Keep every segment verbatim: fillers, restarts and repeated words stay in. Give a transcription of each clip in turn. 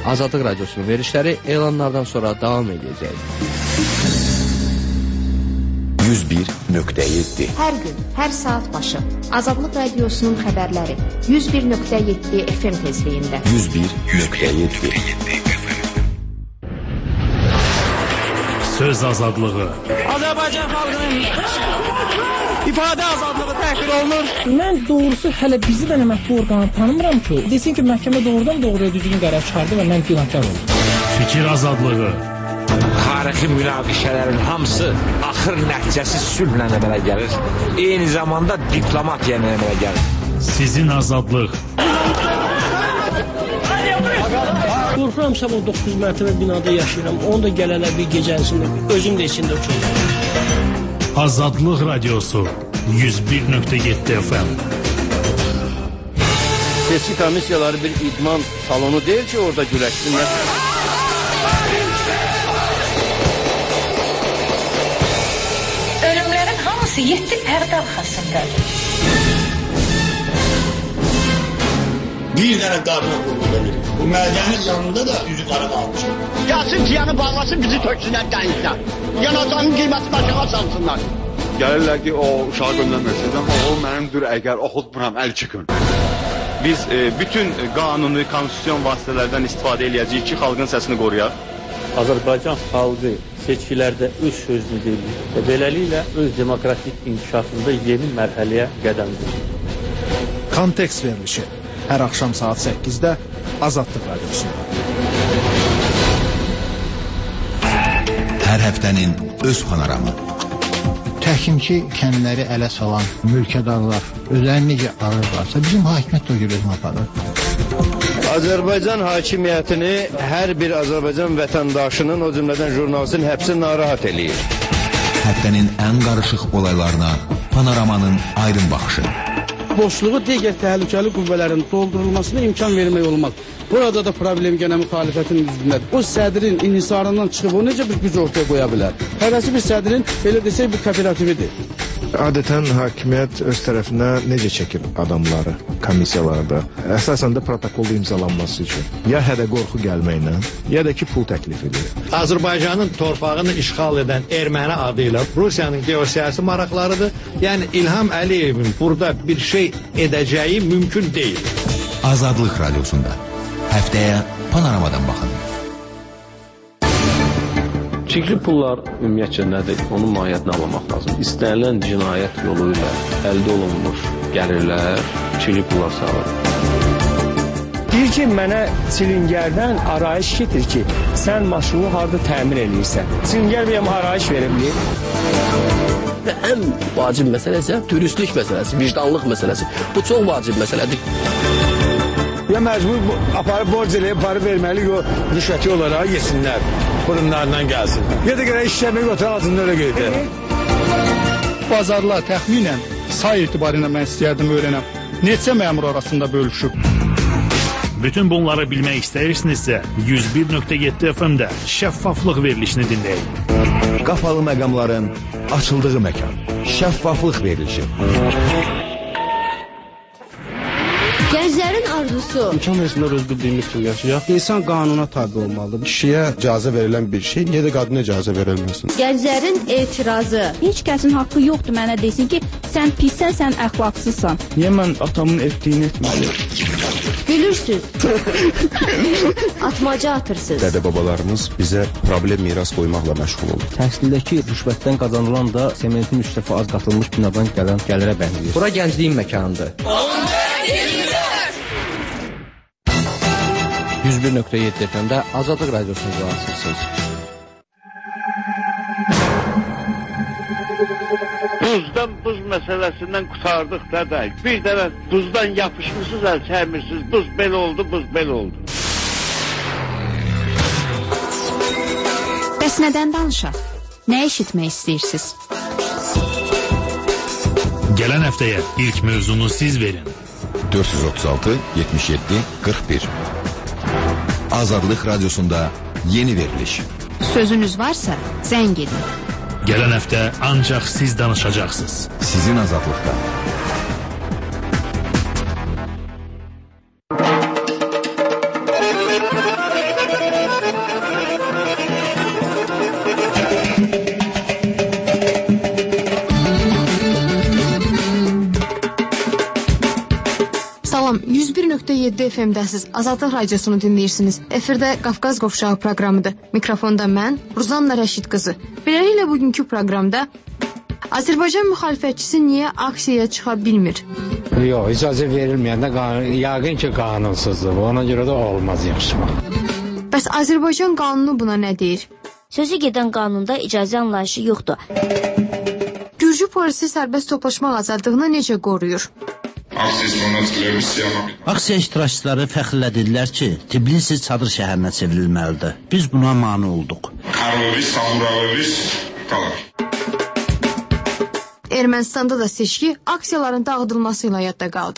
Azadlıq Radiosunun verilişləri elanlardan sonra davam edəcək. yüz bir nöqtə yeddi Hər gün, hər saat başı Azadlıq Radiosunun xəbərləri yüz bir nöqtə yeddi F M tezliyində. yüz bir nöqtə yeddi Söz azadlığı. Azərbaycan xalqının ifadə azadlığı təhqir olunur. Mən doğrusu hələ bizi də mətbu orqanı tanımıram ki, desin ki, məhkəmə doğrudan doğruya düzgün qərar çıxardı və mən günahkar oldum. Fikir azadlığı. Tarixi münaqişələrin hamısı axır nəticəsi sülhlə əmələ gəlir. Eyni zamanda diplomatiya ilə əmələ gəlir. Sizin azadlıq. Qorxuram sabah doqquz mərtəbə binada yaşayıram. Onu da gələnə bir gecəsində özüm də içində uçurum. Azadlıq Radiosu yüz bir nöqtə yeddi F M. Seçki komissiyaları bir idman salonu deyil ki, orada güləşsinlər. Ölümlərin hamısı yeddi pərdə arxasındadır. Bir dənə qarına qurulda verir. Bu məliyənin yanında da yüzü qara qalmışım. Gəlsin ciyanı bağlasın, bizi töksünlər dənizdən. Yanacağının qiyməti başına salsınlar. Gəlirlər ki, o uşağı göndərməsin, amma o mənimdir, əgər oxutmuram, əl çıxın. Biz e, bütün qanuni, konstitusyon vasitələrdən istifadə edəcəyik ki, xalqın səsini qoruyaq. Azərbaycan xalqı seçkilərdə öz sözünü deyir və beləliklə öz demokratik inkişafında yeni mərhələyə qədəm qoyur. Kontekst verilişi hər axşam saat səkkizdə Azadlıq Radiosunda. Hər həftənin öz panoramı. Təhkimçi kəndləri ələ salan mülkədarlar özlərini necə alırlarsa, bizim hakimiyyət də o görə özünü aparır. Azərbaycan hakimiyyətini hər bir Azərbaycan vətəndaşının, o cümlədən jurnalistin həbsi narahat eləyir. Həftənin ən qarışıq olaylarına panoramanın aydın baxışı. Boşluğu digər təhlükəli qüvvələrin doldurulmasına imkan vermək olmaz. Burada da problem gənə müxalifətin üzündədir. O sədrin inhisarından çıxıb o necə bir güc ortaya qoya bilər? Həvəsi bir sədrin, belə desək, bir kooperatividir. Adətən hakimiyyət öz tərəfinə necə çəkir adamları komissiyalarda? Əsasən də protokolda imzalanması üçün. Ya hədə qorxu gəlməklə, ya da ki, pul təklif edir. Azərbaycanın torpağını işğal edən erməni adı ilə Rusiyanın geosiyasi maraqlarıdır. Yəni İlham Əliyevin burada bir şey edəcəyi mümkün deyil. Azadlıq Radiosunda həftəyə panoramadan baxın. Çirkli pullar ümumiyyətcə nədir? Onun mahiyyətini anlamaq lazım. İstənilən cinayət yolu ilə əldə olunmuş gəlirlər çirkli pullar sağlar. Deyir ki, mənə çilingərdən arayış getir ki, sən maşını harada təmin edirsən. Çilingər bir arayış verebilir. Və ən vacib məsələ isə dürüstlük məsələsi, vicdanlıq məsələsi. Bu çox vacib məsələdir. Ya məcbur aparıb borc eləyib, parı verməli, o rüşvəti olaraq yesinlər. Qurumlarından gəlsin. Ya da görə işləmək otur ağzında öyle qeydə. Bazarlar təxminən say etibarıyla mən istəyərdim öyrənəm. Neçə məmur arasında bölüşüb? Bütün bunları bilmək istəyirsinizsə yüz bir nöqtə yeddi F M-də şəffaflıq verilişini dinləyin. Qapalı məqamların açıldığı məkan. Şəffaflıq verilişi. Gənclərin arzusu. İmkan versinlər öz bildiyimiz kimi yaşayaq. İnsan qanuna tabi olmalıdır. Kişiyə icazə verilən bir şey, niyə də qadına icazə verilməsin? Gənclərin etirazı. Heç kəsin haqqı yoxdur mənə desin ki, sən pissən, sən əxlaqsızsan. Niyə mən atamın etdiyini etməliyim? Gülürsüz. Atmaca atırsınız. Dədə-babalarımız bizə problem miras qoymaqla məşğul olur. Təhsildəki rüşvətdən qazanılan da sementin üç dəfə az qatılmış binadan gələn gəlirə bənzəyir. Bura gəncliyin məkanıdır. yüz bir nöqtə yeddi F M-də Azadlıq Radiosunu qulaqasırsınız. Buzdan buz məsələsindən qutardıq dədə. Bir dənə buzdan yapışmışsınız, əl çəkmirsiniz. Buz belə oldu, buz belə oldu. Bəs nədən danışaq? Nə eşitmək istəyirsiniz? Gələn həftəyə ilk mövzunu siz verin. dörd yüz otuz altı yetmiş yeddi qırx bir Azadlıq Radiosunda yeni veriliş. Sözünüz varsa zəng edin. Gələn həftə ancaq siz danışacaqsınız. Sizin azadlıqda. Salam, yüz bir nöqtə yeddi F M-dəsiz Azadlıq Radiosunu dinləyirsiniz. Efirdə Qafqaz Qovşağı proqramıdır. Mikrofonda mən, Ruzanna Rəşid qızı. Beləliklə bugünkü proqramda Azərbaycan müxalifətçisi niyə aksiyaya çıxa bilmir? Yox, icazə verilməyəndə qanun, yəqin ki qanunsuzdur. Ona görə də olmaz yaxşımaq. Bəs Azərbaycan qanunu buna nə deyir? Sözü gedən qanunda icazə anlayışı yoxdur. Gürcü polisi sərbəst toplaşmaq azadlığını necə qoruyur? Aksiya iştirakçıları fəxrlədirlər ki, Tbilisi çadır şəhərinə çevrilməlidir. Biz buna mane olduq. Ermənistanda da seçki aksiyaların dağıdılması ilə yadda qaldı.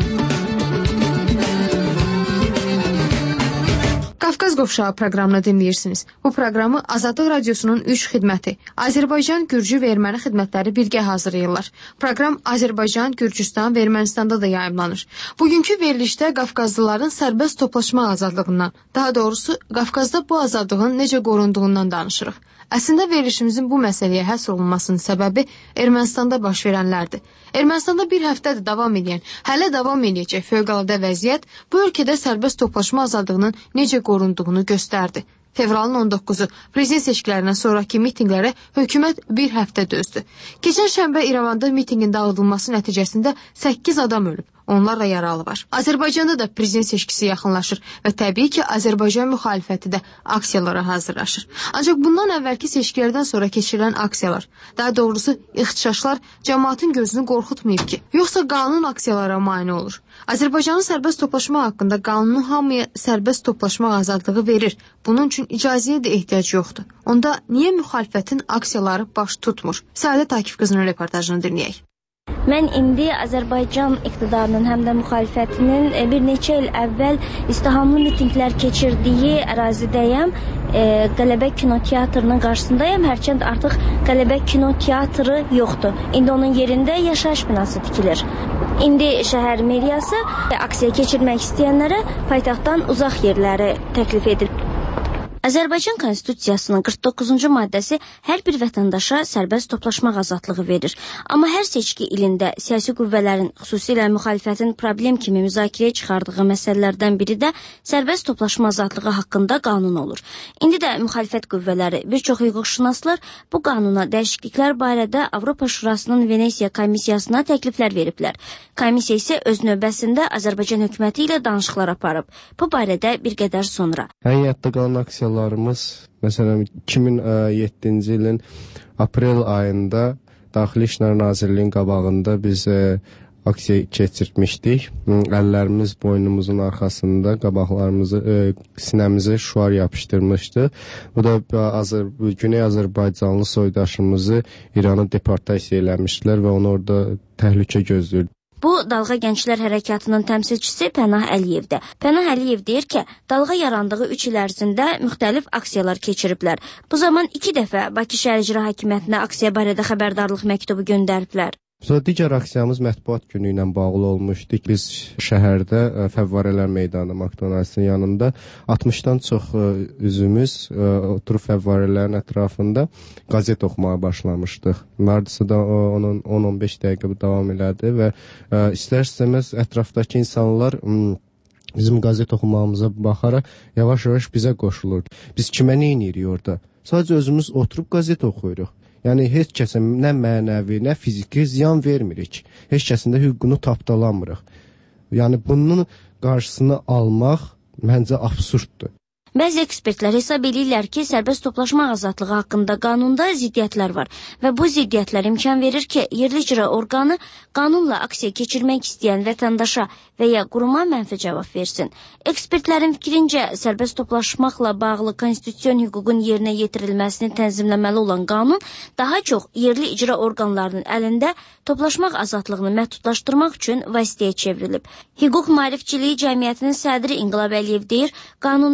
Qafqaz Qovşağı proqramını dinləyirsiniz. Bu proqramı Azadlıq Radiosunun üç xidməti, Azərbaycan, Gürcü və Erməni xidmətləri birgə hazırlayırlar. Proqram Azərbaycan, Gürcüstan və Ermənistanda da yayımlanır. Bugünkü verilişdə Qafqazlıların sərbəst toplaşma azadlığından, daha doğrusu Qafqazda bu azadlığın necə qorunduğundan danışırıq. Əslində verilişimizin bu məsələyə həsr olunmasının səbəbi Ermənistanda baş verənlərdir. Ermənistanda bir həftədir davam edən, hələ davam edəcək fövqəladə vəziyyət bu ölkədə sərbəst toplaşma azadlığının necə qorunduğunu göstərdi. Fevralın on doqquzu prezident seçkilərindən sonraki mitinqlərə hökumət bir həftə dözdü. Keçən şənbə İrəvanda mitinqin dağıdılması nəticəsində səkkiz adam ölüb. Onlarla yaralı var. Azərbaycanda da prezident seçkisi yaxınlaşır və təbii ki, Azərbaycan müxalifəti də aksiyalara hazırlaşır. Ancaq bundan əvvəlki seçkilərdən sonra keçirilən aksiyalar, daha doğrusu ixtişaşlar cəmaatın gözünü qorxutmayıb ki, yoxsa qanun aksiyalara mane olur. Azərbaycanın sərbəst toplaşma haqqında qanunu hamıya sərbəst toplaşmaq azadlığı verir. Bunun üçün icazəyə də ehtiyac yoxdur. Onda niyə müxalifətin aksiyaları baş tutmur? Səadət Akif qızının reportajını dinləyək. Mən indi Azərbaycan iqtidarının həm də müxalifətinin bir neçə il əvvəl izdihamlı mitinqlər keçirdiyi ərazidəyəm. E, Qələbə kinoteatrının qarşısındayım. Hərçənd artıq Qələbə kinoteatrı yoxdur. İndi onun yerində yaşayış binası tikilir. İndi şəhər meriyası aksiya keçirmək istəyənlərə paytaxtdan uzaq yerləri təklif edir. Azərbaycan Konstitusiyasının qırx doqquzuncu maddəsi hər bir vətəndaşa sərbəst toplaşmaq azadlığı verir. Amma hər seçki ilində siyasi qüvvələrin, xüsusilə müxalifətin problem kimi müzakirəyə çıxardığı məsələlərdən biri də sərbəst toplaşma azadlığı haqqında qanun olur. İndi də müxalifət qüvvələri, bir çox hüquqşünaslar bu qanuna dəyişikliklər barədə Avropa Şurasının Venesiya komissiyasına təkliflər veriblər. Komissiya isə öz növbəsində Azərbaycan hökuməti ilə danışıqlar aparıb. Bu barədə bir qədər sonra. Həyatda qalan aksiyalarımız, məsələn, iki min yeddinci ilin aprel ayında Daxili İşlər Nazirliyinin qabağında biz e, aksiya keçirmişdik. Əllərimiz boynumuzun arxasında qabaqlarımızı, e, sinəmizi şuar yapışdırmışdı. Bu da Azər Güney Azərbaycanlı soydaşımızı İran'a deportasiya eləmişdilər və onu orada təhlükə gözləyirdi. Bu, Dalğa Gənclər Hərəkatının təmsilçisi Pənah Əliyevdir. Pənah Əliyev deyir ki, Dalğa yarandığı üç il ərzində müxtəlif aksiyalar keçiriblər. Bu zaman iki dəfə Bakı Şəhər İcra Hakimiyyətinə aksiya barədə xəbərdarlıq məktubu göndəriblər. Sonra digər aksiyamız mətbuat günü ilə bağlı olmuşdu. Biz şəhərdə Fəvvarələr Meydanı McDonald'sın yanında altmışdan çox üzümüz oturub fəvvarələrin ətrafında qazet oxumağa başlamışdıq. Hardasa da on on beş dəqiqə davam elədi və istər-istəməz ətrafdakı insanlar bizim qazet oxumağımıza baxaraq yavaş-yavaş bizə qoşulurdu. Biz kimə nə edirik orada? Sadəcə özümüz oturub qazet oxuyuruq. Yəni heç kəsə nə mənəvi, nə fiziki ziyan vermirik. Heç kəsin də hüququnu tapdalamırıq. Yəni bunun qarşısını almaq məncə absurddur. Bəzi ekspertlər hesab edirlər ki, sərbəst toplaşma azadlığı haqqında qanunda ziddiyyətlər var və bu ziddiyyətlər imkan verir ki, yerli icra orqanı qanunla aksiya keçirmək istəyən vətəndaşa və ya quruma mənfi cavab versin. Ekspertlərin fikrincə, sərbəst toplaşmaqla bağlı konstitusiyon hüququn yerinə yetirilməsini tənzimləməli olan qanun daha çox yerli icra orqanlarının əlində toplaşmaq azadlığını məhdudlaşdırmaq üçün vasitəyə çevrilib. Hüquq Maarifçiliyi Cəmiyyətinin sədri İnqilab Əliyev deyir, qanunda aksiya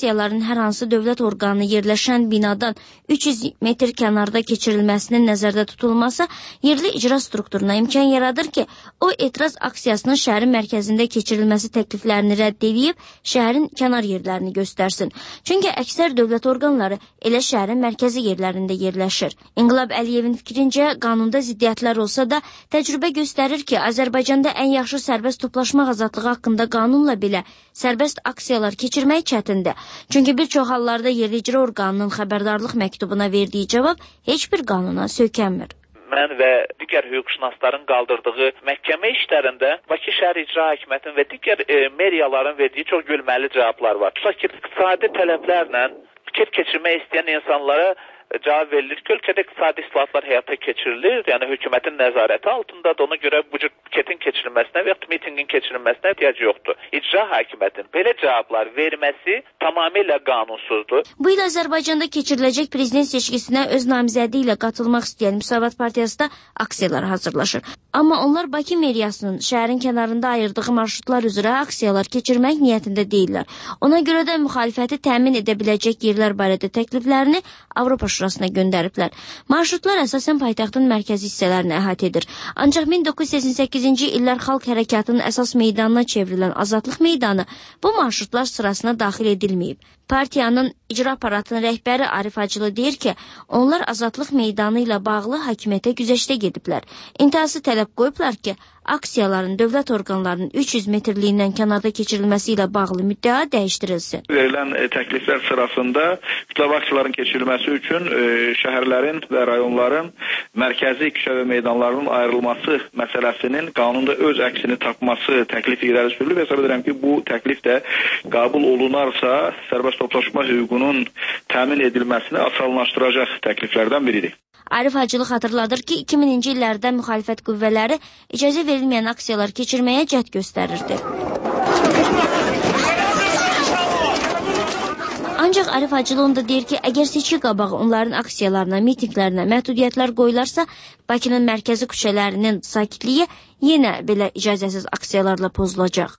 aksiyaların hər hansı dövlət orqanı yerləşən binadan üç yüz metr kənarda keçirilməsinin nəzərdə tutulması yerli icra strukturuna imkan yaradır ki, o etiraz aksiyasının şəhərin mərkəzində keçirilməsi təkliflərini rədd edib, şəhərin kənar yerlərini göstərsin. Çünki əksər dövlət orqanları elə şəhərin mərkəzi yerlərində yerləşir. İnqilab Əliyevin fikrincə, qanunda ziddiyyətlər olsa da, təcrübə göstərir ki, Azərbaycanda ən yaxşı sərbəst toplaşmaq azadlığı haqqında qanunla belə sərbəst aksiyalar keçirmək çətindir. Çünki bir çox hallarda yerli icra orqanının xəbərdarlıq məktubuna verdiyi cavab heç bir qanuna söykənmir. Mən və digər hüquqşünasların qaldırdığı məhkəmə işlərində Bakı şəhər icra hakimiyyətinin və digər e, meriyaların verdiyi çox gülməli cavablar var. Tutaq ki, iqtisadi tələblərlə fikir keçirmək istəyən insanlara cavab verilir ki, ölkədə iqtisadi islahatlar həyata keçirilir, yəni hökumətin nəzarəti altındadır, ona görə bu cür piketin keçirilməsinə və yaxud mitingin keçirilməsinə ehtiyac yoxdur. İcra hakimiyyətinin belə cavablar verməsi tamamilə qanunsuzdur. Bu il Azərbaycanda keçiriləcək prezident seçkisinə öz namizədi ilə qatılmaq istəyən Müsavat Partiyası da aksiyalar hazırlaşır. Amma onlar Bakı meriyasının şəhərin kənarında ayırdığı marşrutlar üzrə aksiyalar keçirmək niyyətində deyirlər. Ona görə də müxalifəti təmin edə biləcək yerlər barədə təkliflərini Avropa Şurasına göndəriblər. Marşrutlar əsasən paytaxtın mərkəzi hissələrini əhatə edir. Ancaq min doqquz yüz səksən səkkizinci illər xalq hərəkatının əsas meydanına çevrilən Azadlıq meydanı bu marşrutlar sırasına daxil edilməyib. Partiyanın icra aparatının rəhbəri Arif Hacılı deyir ki, onlar Azadlıq meydanı ilə bağlı hakimiyyətə güzəştə gediblər. İntihası tələb qoyublar ki, aksiyaların dövlət orqanlarının üç yüz metrliyindən kənarda keçirilməsi ilə bağlı müddəa dəyişdirilsin. Verilən e, təkliflər sırasında kütləvi aksiyaların keçirilməsi üçün e, şəhərlərin və rayonların mərkəzi küçə və meydanlarının ayrılması məsələsinin qanunda öz əksini tapması təklifi irəli sürülür və hesab edirəm ki, bu təklif də qəbul olunarsa sərbəst toplaşma hüququnun təmin edilməsini asanlaşdıracaq təkliflərdən biridir. Arif Hacılı xatırladır ki, iki mininci illərdə müxalifət qüvvələri icazə verilməyən aksiyalar keçirməyə cəhd göstərirdi. Ancaq Arif Hacılı onda deyir ki, əgər seçki qabağı onların aksiyalarına, mitinglərinə məhdudiyyətlər qoyularsa, Bakının mərkəzi küçələrinin sakitliyi yenə belə icazəsiz aksiyalarla pozulacaq.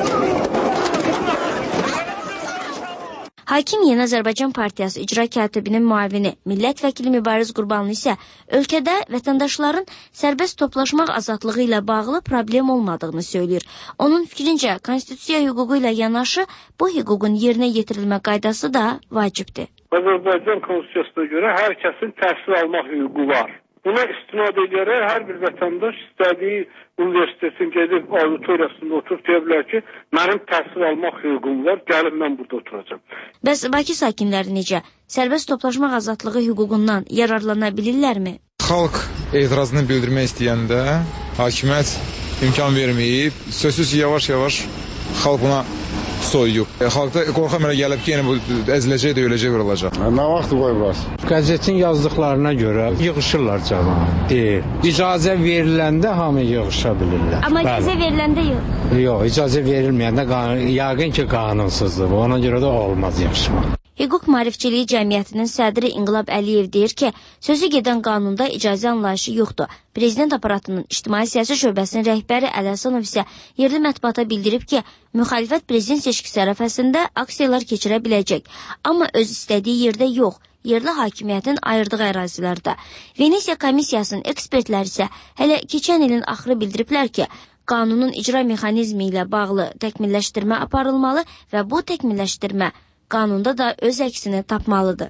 Hakim Yeni Azərbaycan Partiyası icra katibinin müavini, millət vəkili Mübariz Qurbanlı isə ölkədə vətəndaşların sərbəst toplaşmaq azadlığı ilə bağlı problem olmadığını söyləyir. Onun fikrincə, konstitusiya hüququ ilə yanaşı bu hüququn yerinə yetirilmə qaydası da vacibdir. Azərbaycan konstitusiyasına görə hər kəsin təhsil almaq hüququ var. Buna istinad edərək hər bir vətəndaş istədiyi universitetin gedib auditoriyasında oturub deyə bilər ki, mənim təhsil almaq hüququm var, gəlib mən burada oturacam. Bəs Bakı sakinləri necə? Sərbəst toplaşmaq azadlığı hüququndan yararlana bilirlərmi? Xalq etirazını bildirmək istəyəndə hakimiyyət imkan verməyib, sözsüz yavaş-yavaş xalq buna soyuyub. E, xalqda qorxam elə gəlib ki, yəni bu əziləcək, döyüləcək olacaq. Nə vaxt qoyublar? Qəzetin yazdıqlarına görə yığışırlar cavan. Deyir. İcazə veriləndə hamı yığışa bilirlər. Amma icazə veriləndə yox. Yox, icazə verilməyəndə yəqin ki, qanunsuzdur. Ona görə də olmaz yığışmaq. Hüquq Maarifçiliyi Cəmiyyətinin sədri İnqilab Əliyev deyir ki, sözü gedən qanunda icazə anlayışı yoxdur. Prezident aparatının ictimai siyasi şöbəsinin rəhbəri Əli Həsənov isə yerli mətbuata bildirib ki, müxalifət prezident seçkisi ərəfəsində aksiyalar keçirə biləcək. Amma öz istədiyi yerdə yox, yerli hakimiyyətin ayırdığı ərazilərdə. Venesiya komissiyasının ekspertləri isə hələ keçən ilin axırı bildiriblər ki, qanunun icra mexanizmi ilə bağlı təkmilləşdirmə aparılmalı və bu təkmilləşdirmə qanunda da öz əksini tapmalıdır.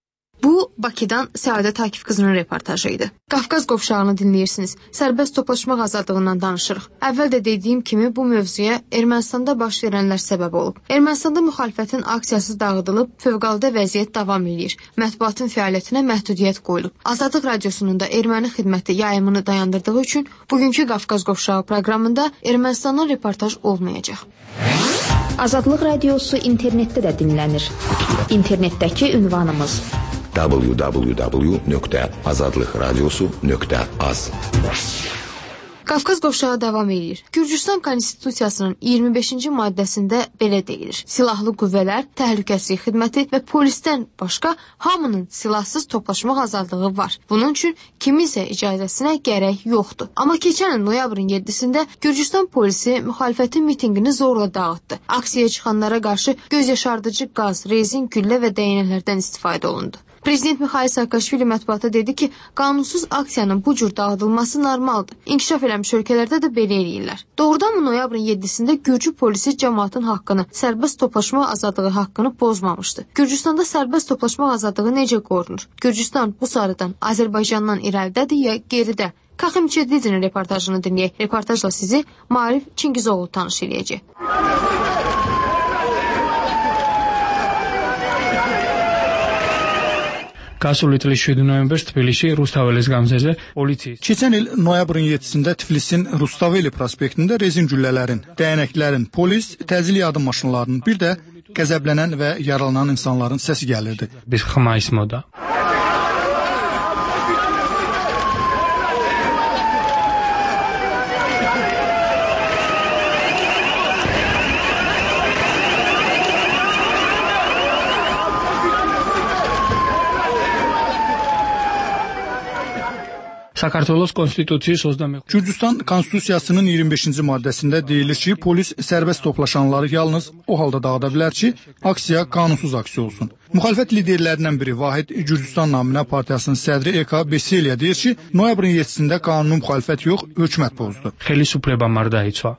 Bu, Bakıdan Səadət Akif qızının reportajı idi. Qafqaz qovşağını dinləyirsiniz. Sərbəst toplaşmaq azadlığından danışırıq. Əvvəl də dediyim kimi bu mövzuya Ermənistanda baş verənlər səbəb olub. Ermənistanda müxalifətin aksiyası dağıdılıb, fövqəladə vəziyyət davam edir. Mətbuatın fəaliyyətinə məhdudiyyət qoyulub. Azadlıq radiosunun da erməni xidməti yayımını dayandırdığı üçün bugünkü Qafqaz qovşağı proqramında Ermənistandan reportaj olmayacaq. Azadlıq radiosu internetdə də dinlənir. İnternetdəki ünvanımız w w w nöqtə azadlıqradiosu nöqtə az. Qafqaz qovşağı davam edir. Gürcüstan Konstitusiyasının iyirmi beşinci maddəsində belə deyilir. Silahlı qüvvələr, təhlükəsizlik xidməti və polisdən başqa hamının silahsız toplaşmaq azadlığı var. Bunun üçün kiminsə icazəsinə gərək yoxdur. Amma keçən il noyabrın yeddisində Gürcüstan polisi müxalifətin mitinqini zorla dağıtdı. Aksiyaya çıxanlara qarşı göz yaşardıcı qaz, rezin, güllə və dəyənəklərdən istifadə olundu. Prezident Mikhail Saakashvili mətbuata dedi ki, qanunsuz aksiyanın bu cür dağıdılması normaldır. İnkişaf eləmiş ölkələrdə də belə eləyirlər. Doğrudanmı noyabrın yeddisində Gürcü polisi cəmaatın haqqını, sərbəst toplaşma azadlığı haqqını pozmamışdı? Gürcüstanda sərbəst toplaşma azadlığı necə qorunur? Gürcüstan bu sarıdan Azərbaycandan irəlidədir ya geridə? Kaxım Çedlidinin reportajını dinləyək. Reportajla sizi Maarif Çingizoğlu tanış eləyəcək. Qasuli tili შვიდი ნოემბერს Tbilisi Rustavelis gamzəsi politsiyası. Keçən il noyabrın yeddisində Tbilisin Rustaveli prospektində rezin güllələrin, dəyənəklərin, polis, təcili yardım maşınlarının, bir də qəzəblənən və yaralanan insanların səsi gəlirdi. Biz xımayis moda. Sakartvelos Konstitusiyası ozdan Gürcüstan Konstitusiyasının iyirmi beşinci maddəsində deyilir ki, polis sərbəst toplaşanları yalnız o halda dağıda bilər ki, aksiya qanunsuz aksiya olsun. Müxalifət liderlərindən biri Vahid Gürcüstan Naminə Partiyasının sədri Eka Beseliya deyir ki, noyabrın yeddisində qanunu müxalifət yox, hökumət pozdu. Xeli supleba mardaitva.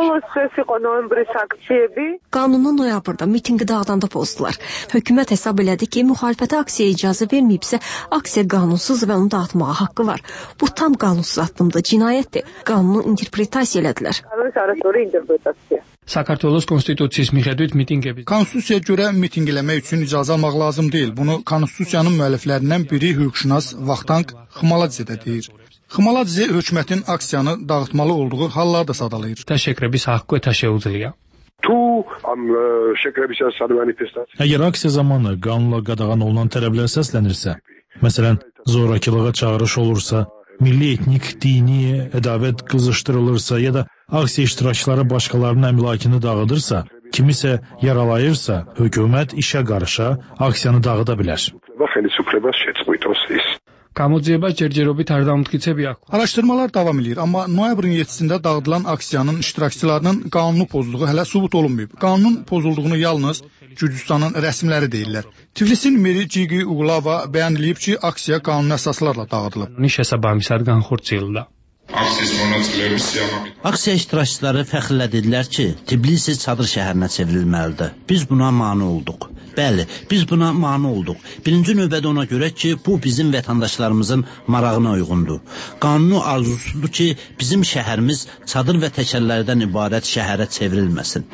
Qanunu noyabrda mitinqi dağıdanda pozdular. Hökumət hesab elədi ki, müxalifətə aksiyaya icazə verməyibsə, aksiya qanunsuz və onu dağıtmağa haqqı var. Bu tam qanunsuz addımdır, cinayətdir. Qanunu interpretasiya elədilər. Sakartvelos Konstitusiyası miqədüt mitinqə. Konstitusiyaya görə mitinq eləmək üçün icazə almaq lazım deyil. Bunu Konstitusiyanın müəlliflərindən biri hüquqşünas Vaxtanq Xmaladze deyir. Xmaladze hökumətin aksiyanı dağıtmalı olduğu hallarda sadalayır. Təşəkkür biz haqqı təşəkkür Əgər aksiya zamanı qanunla qadağan olunan tələblər səslənirsə, məsələn, zorakılığa çağırış olursa, milli etnik, dini, ədavət qızışdırılırsa ya da aksiya iştirakçıları başqalarının əmlakını dağıdırsa, kimisə yaralayırsa, hökumət işə qarışa, aksiyanı dağıda bilər. Kamuciyeba cərcərobi tərdamlıqicəbi yaxu. Araşdırmalar davam edir, amma noyabrın yeddisində dağıdılan aksiyanın iştirakçılarının qanunu pozduğu hələ sübut olunmayıb. Qanunun pozulduğunu yalnız Gürcüstanın rəsmiləri deyirlər. Tiflisin meri Cigi Uğlava bəyan edib ki, aksiya qanun əsaslarla dağıdılıb. Nişəsəbamisərqan xurcilda. Aksiya iştirakçıları fəxrlədilər ki, Tbilisi çadır şəhərinə çevrilməlidir. Biz buna mane olduq. Bəli, biz buna mane olduq. Birinci növbədə ona görə ki, bu bizim vətəndaşlarımızın marağına uyğundur. Qanunu arzusudur ki, bizim şəhərimiz çadır və təkərlərdən ibarət şəhərə çevrilməsin.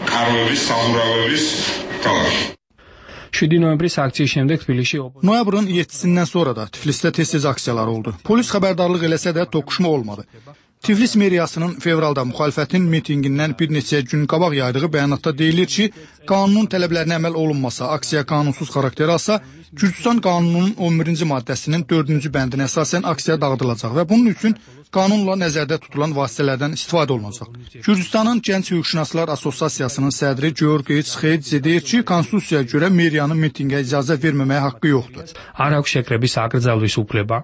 Noyabrın yeddisindən sonra da Tiflisdə tez-tez aksiyalar oldu. Polis xəbərdarlıq eləsə də toqquşma olmadı. Tiflis meriyasının fevralda müxalifətin mitinqindən bir neçə gün qabaq yaydığı bəyanatda deyilir ki, qanunun tələblərinə əməl olunmasa, aksiya qanunsuz xarakter alsa, Gürcüstan qanununun on birinci maddəsinin dördüncü bəndinə əsasən aksiya dağıdılacaq və bunun üçün qanunla nəzərdə tutulan vasitələrdən istifadə olunacaq. Gürcüstanın Gənc Hüquqşünaslar Assosiasiyasının sədri Georgi Tsxeydze deyir ki, konstitusiyaya görə meriyanın mitinqə icazə verməməyə haqqı yoxdur. Araq şəkləbi saqrıcalvis upleba.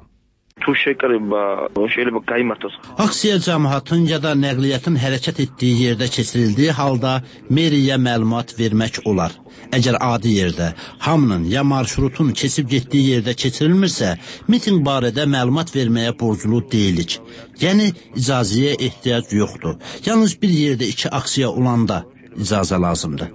Aksiya cəmaatın ya da nəqliyyatın hərəkət etdiyi yerdə keçirildiyi halda meriyə məlumat vermək olar. Əgər adi yerdə, hamının ya marşrutun keçib getdiyi yerdə keçirilmirsə, miting barədə məlumat verməyə borclu deyilik. Yəni, icazəyə ehtiyac yoxdur. Yalnız bir yerdə iki aksiya olanda icazə lazımdır.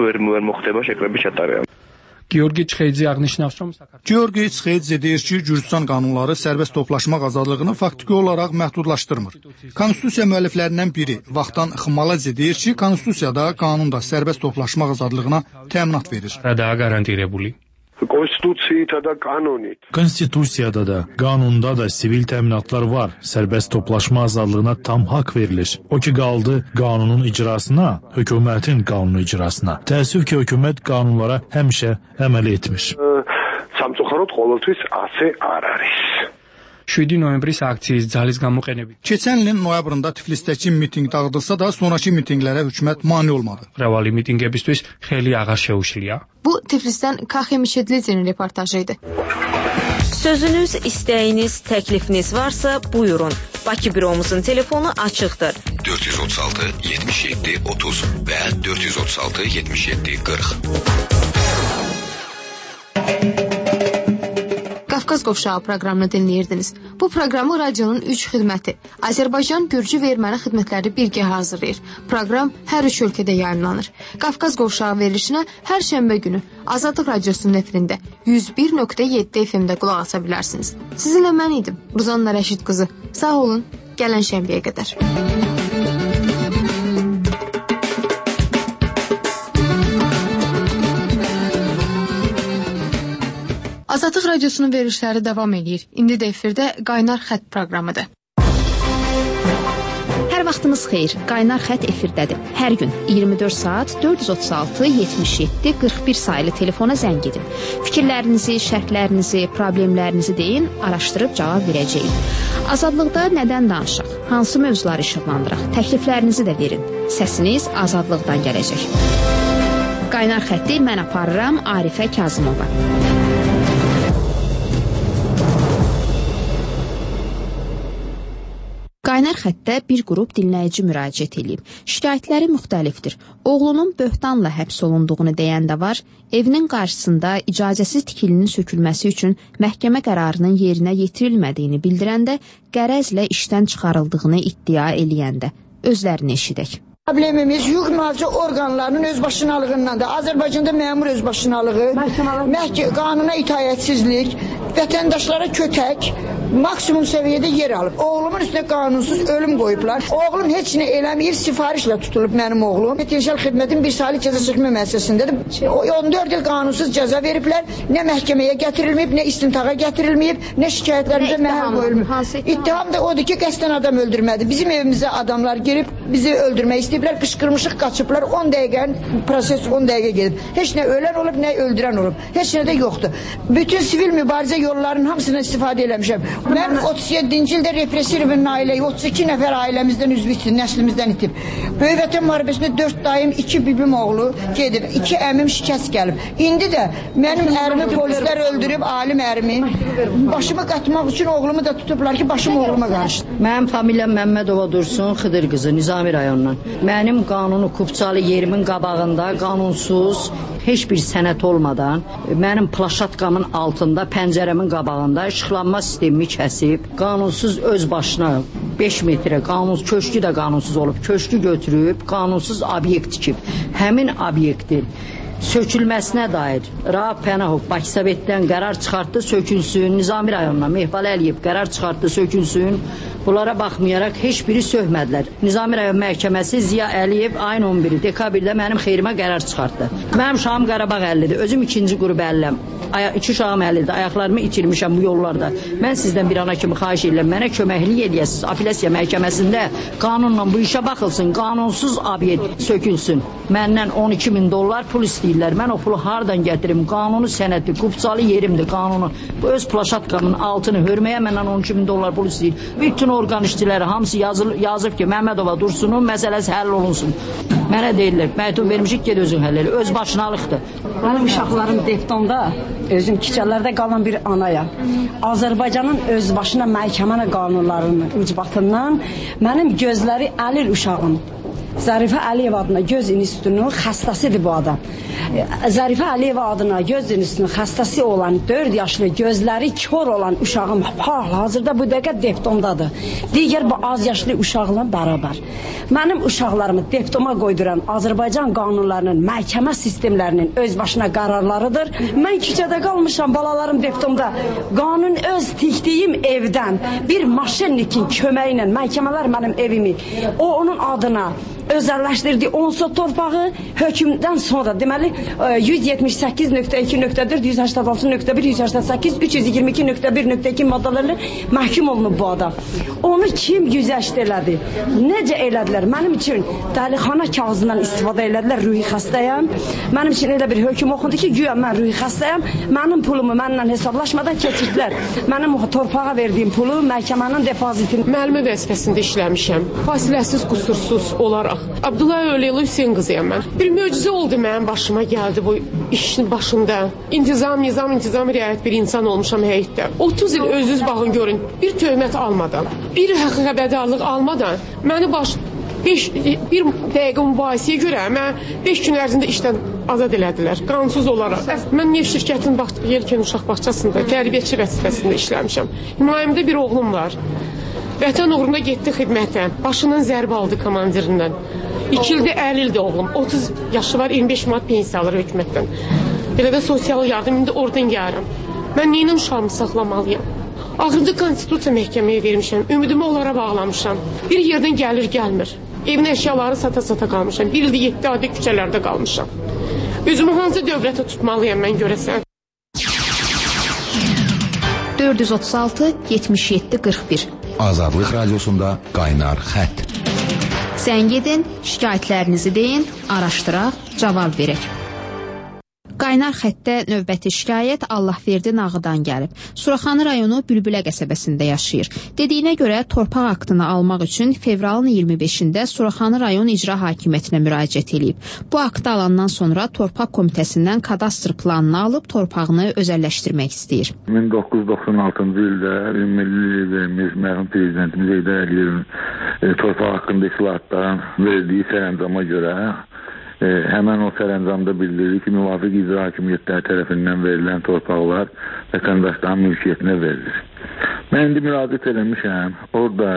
Georgi Tsxeydze ağnişnavşam Georgi Tsxeydze deyir ki, Gürcüstan qanunları sərbəst toplaşmaq azadlığını faktiki olaraq məhdudlaşdırmır. Konstitusiya müəlliflərindən biri Vaxtan Xmaladze deyir ki, konstitusiyada qanunda sərbəst toplaşmaq azadlığına təminat verir. Rəda qarantirəbuli. Konstitusiyada da, qanunda da sivil təminatlar var. Sərbəst toplaşma azadlığına tam haqq verilir. O ki qaldı qanunun icrasına, hökumətin qanunu icrasına. Təəssüf ki, hökumət qanunlara həmişə əməl etmir. შვიდი ნოემბრის aktsiyis ძალის გამოყენებით. Keçən ilin noyabrında Tiflisdəki mitinq dağıdılsa da sonrakı mitinqlərə hökumət mane olmadı. მრავალი მიტინგებისთვის xeli აღარ შეუშლია. Bu Tiflisdən Kaxi Mişedlidzinin reportajı idi. Sözünüz, istəyiniz, təklifiniz varsa buyurun. Bakı büromuzun telefonu açıqdır. dörd yüz otuz altı yetmiş yeddi otuz və dörd yüz otuz altı yetmiş yeddi qırx. Qafqaz Qovşağı proqramını dinləyirdiniz. Bu proqramı radionun üç xidməti, Azərbaycan, Gürcü və Erməni xidmətləri birgə hazırlayır. Proqram hər üç ölkədə yayımlanır. Qafqaz Qovşağı verilişinə hər şənbə günü Azadlıq Radiosunun efirində yüz bir nöqtə yeddi F M-də qulaq asa bilərsiniz. Sizinlə mən idim, Ruzanna Rəşid qızı. Sağ olun, gələn şənbəyə qədər. Azadlıq Radiosunun verilişləri davam edir. İndi də efirdə Qaynar Xətt proqramıdır. Hər vaxtınız xeyir. Qaynar Xətt efirdədir. Hər gün iyirmi dörd saat dörd yüz otuz altı yetmiş yeddi qırx bir sayılı telefona zəng edin. Fikirlərinizi, şərtlərinizi, problemlərinizi deyin, araşdırıb cavab verəcəyik. Azadlıqda nədən danışaq? Hansı mövzuları işıqlandıraq? Təkliflərinizi də verin. Səsiniz azadlıqdan gələcək. Qaynar Xətti mən aparıram Arifə Kazımova. Qaynar Xəttə bir qrup dinləyici müraciət edib. Şikayətləri müxtəlifdir. Oğlunun böhtanla həbs olunduğunu deyən də var, evinin qarşısında icazəsiz tikilinin sökülməsi üçün məhkəmə qərarının yerinə yetirilmədiyini bildirəndə, qərəzlə işdən çıxarıldığını iddia eləyəndə. Özlərini eşidək. Problemimiz hüquq mühafizə orqanlarının özbaşınalığından da, Azərbaycanda məmur özbaşınalığı, məhkəmə qanuna itaətsizlik, vətəndaşlara kötək, maksimum səviyyədə yer alıb. Oğlumun üstünə qanunsuz ölüm qoyublar. Oğlum heç nə eləməyir, sifarişlə tutulub mənim oğlum. Potensial xidmətin bir saylı cəza çəkmə müəssisəsindədir. on dörd il qanunsuz cəza veriblər. Nə məhkəməyə gətirilməyib, nə istintaqa gətirilməyib, nə şikayətlərimizə məhəl qoyulmur. İttiham da odur ki, qəsdən adam öldürmədi. Bizim evimizə adamlar girib bizi öldürmək istəyiblər, qışqırmışıq, qaçıblar. on dəqiqənin proses on dəqiqə gedib. Heç nə ölən olub, nə öldürən olub. Heç nə də yoxdur. Bütün sivil mübarizə yollarının hamısından istifadə eləmişəm. Mən otuz yeddinci ildə repressivin ailəyi, otuz iki nəfər ailəmizdən üzv itib, nəslimizdən itib. Böyük Vətən müharibəsində dörd dayım, iki bibim oğlu gedib, iki əmim şikəst gəlib. İndi də mənim ərimi polislər öldürüb, alim ərimi. Başımı qatmaq üçün oğlumu da tutublar ki, başım oğluma qarışdı. Mənim familiyam Məmmədova Dursun, Xıdır qızı, Nizami rayonundan. Mənim qanunu Kupçalı yerimin qabağında qanunsuz, heç bir sənət olmadan, mənim plaşatkamın altında, pəncərəmin qabağında işıqlanma sistemimi kəsib, qanunsuz öz başına beş metrə, qanunsuz, köşkü də qanunsuz olub, köşkü götürüb, qanunsuz obyekt tikib. Həmin obyektin sökülməsinə dair Rauf Pənahov Bakı Sovetdən qərar çıxartdı, sökülsün, Nizami rayonuna Mehbal Əliyev qərar çıxartdı, sökülsün. Bunlara baxmayaraq heç biri sövmədilər. Nizami rayon məhkəməsi Ziya Əliyev ayın on biri dekabrdə mənim xeyrimə qərar çıxartdı. Mənim uşağım Qarabağ əllidir, özüm ikinci qrup əlləm. Aya, iki uşağım əllidir, ayaqlarımı itirmişəm bu yollarda. Mən sizdən bir ana kimi xahiş edirəm, mənə köməklik eləyəsiniz. Apellyasiya məhkəməsində qanunla bu işə baxılsın, qanunsuz obyekt sökülsün. Məndən on iki min dollar pul istəyirlər. Mən o pulu hardan gətirim? Qanunu sənədi, Kupçalı yerimdir qanunu. Bu öz plaşatkamın altını hörməyə məndən on iki min dollar pul istəyir. Bütün orqan işçiləri hamısı yazıl, yazıb ki, Məmmədova Dursunun məsələsi həll olunsun. Mənə deyirlər, məktub vermişik, ged özün həll elə. Öz başınalıqdır. Mənim uşaqlarım Deftonda, özüm Kiçələrdə qalan bir anayam. Azərbaycanın öz başına məhkəmə qanunlarının ucbatından mənim gözləri əlir uşağım. Zərifə Əliyev adına göz institutunun xəstəsidir bu adam. Zərifə Əliyev adına göz institutunun xəstəsi olan dörd yaşlı gözləri kör olan uşağım hal-hazırda bu dəqiqə Deftondadır. Digər bu az yaşlı uşaqla bərabər. Mənim uşaqlarımı Deftoma qoyduran Azərbaycan qanunlarının, məhkəmə sistemlərinin öz başına qərarlarıdır. Mən küçədə qalmışam, balalarım Deftomda. Qanun öz tikdiyim evdən bir maşinnikin köməyi ilə məhkəmələr mənim evimi, o onun adına özəlləşdirdiyi onsuz torpağı hökmdən sonra deməli yüz yetmiş səkkiz nöqtə iki nöqtə dörd, yüz səksən altı nöqtə bir, yüz səksən səkkiz, üç yüz iyirmi iki nöqtə bir nöqtə iki maddelerle məhkum olunub bu adam. Onu kim güzəşt elədi? Necə elədilər? Mənim üçün dəlixana kağızından istifadə elədilər, ruhi xəstəyəm. Mənim üçün elə bir hökm oxundu ki, güya mən ruhi xəstəyəm. Mənim pulumu mənimlə hesablaşmadan keçirdilər. Mənim torpağa verdiyim pulu məhkəmənin depozitini. Müəllimi vəzifəsində işləmişəm. Fasiləsiz, qusursuz olaraq. Abdullahi Öleyli Hüseyin qızıyam mən. Bir möcüzə oldu mənim başıma gəldi bu işin başında. İntizam, nizam, intizam riayət bir insan olmuşam həyətdə. otuz il özünüz baxın görün. Bir töhmət almadan, bir xəbərdarlıq almadan məni baş beş bir dəqiqə mübahisəyə görə mən beş gün ərzində işdən azad elədilər. Qanunsuz olaraq. Mən Neft şirkətinin bax Yelkən uşaq bağçasında tərbiyəçi vəzifəsində işləmişəm. Himayəmdə bir oğlum var. Vətən uğrunda getdi xidmətə. Başından zərbə aldı komandirindən. İki ildə əlli ildə oğlum. otuz yaşı var, iyirmi beş manat pensiya alır hökumətdən. Elə də sosial yardım, indi oradan gəlirəm. Mən neyinə uşağımı saxlamalıyam? Axırda konstitusiya məhkəməyə vermişəm. Ümidimi onlara bağlamışam. Bir yerdən gəlir, gəlmir. Evin əşyaları sata-sata qalmışam. Bir ildə yeddi adi küçələrdə qalmışam. Özümü hansı dövlətə tutmalıyam mən görəsən? dörd yüz otuz altı yetmiş yeddi qırx bir Azadlıq Radiosunda Qaynar Xətt. Zəng edin, şikayətlərinizi deyin, araşdıraq, cavab verək. Qaynar xəttdə növbəti şikayət Allahverdi Nağıdan gəlib. Suraxanı rayonu Bülbülə qəsəbəsində yaşayır. Dediyinə görə torpaq aktını almaq üçün fevralın iyirmi beşində Suraxanı rayon icra hakimiyyətinə müraciət edib. Bu aktı alandan sonra torpaq komitəsindən kadastr planını alıb torpağını özəlləşdirmək istəyir. min doqquz yüz doxsan altıncı ildə milli liderimiz, mərhum prezidentimiz Heydər Əliyevin e, torpaq haqqında islahatların verdiyi sərəncama görə E, həmən o sərəncamda bildirilir ki, müvafiq icra hakimiyyətləri tərəfindən verilən torpaqlar vətəndaşların mülkiyyətinə verilir. Mən indi müraciət eləmişəm, orada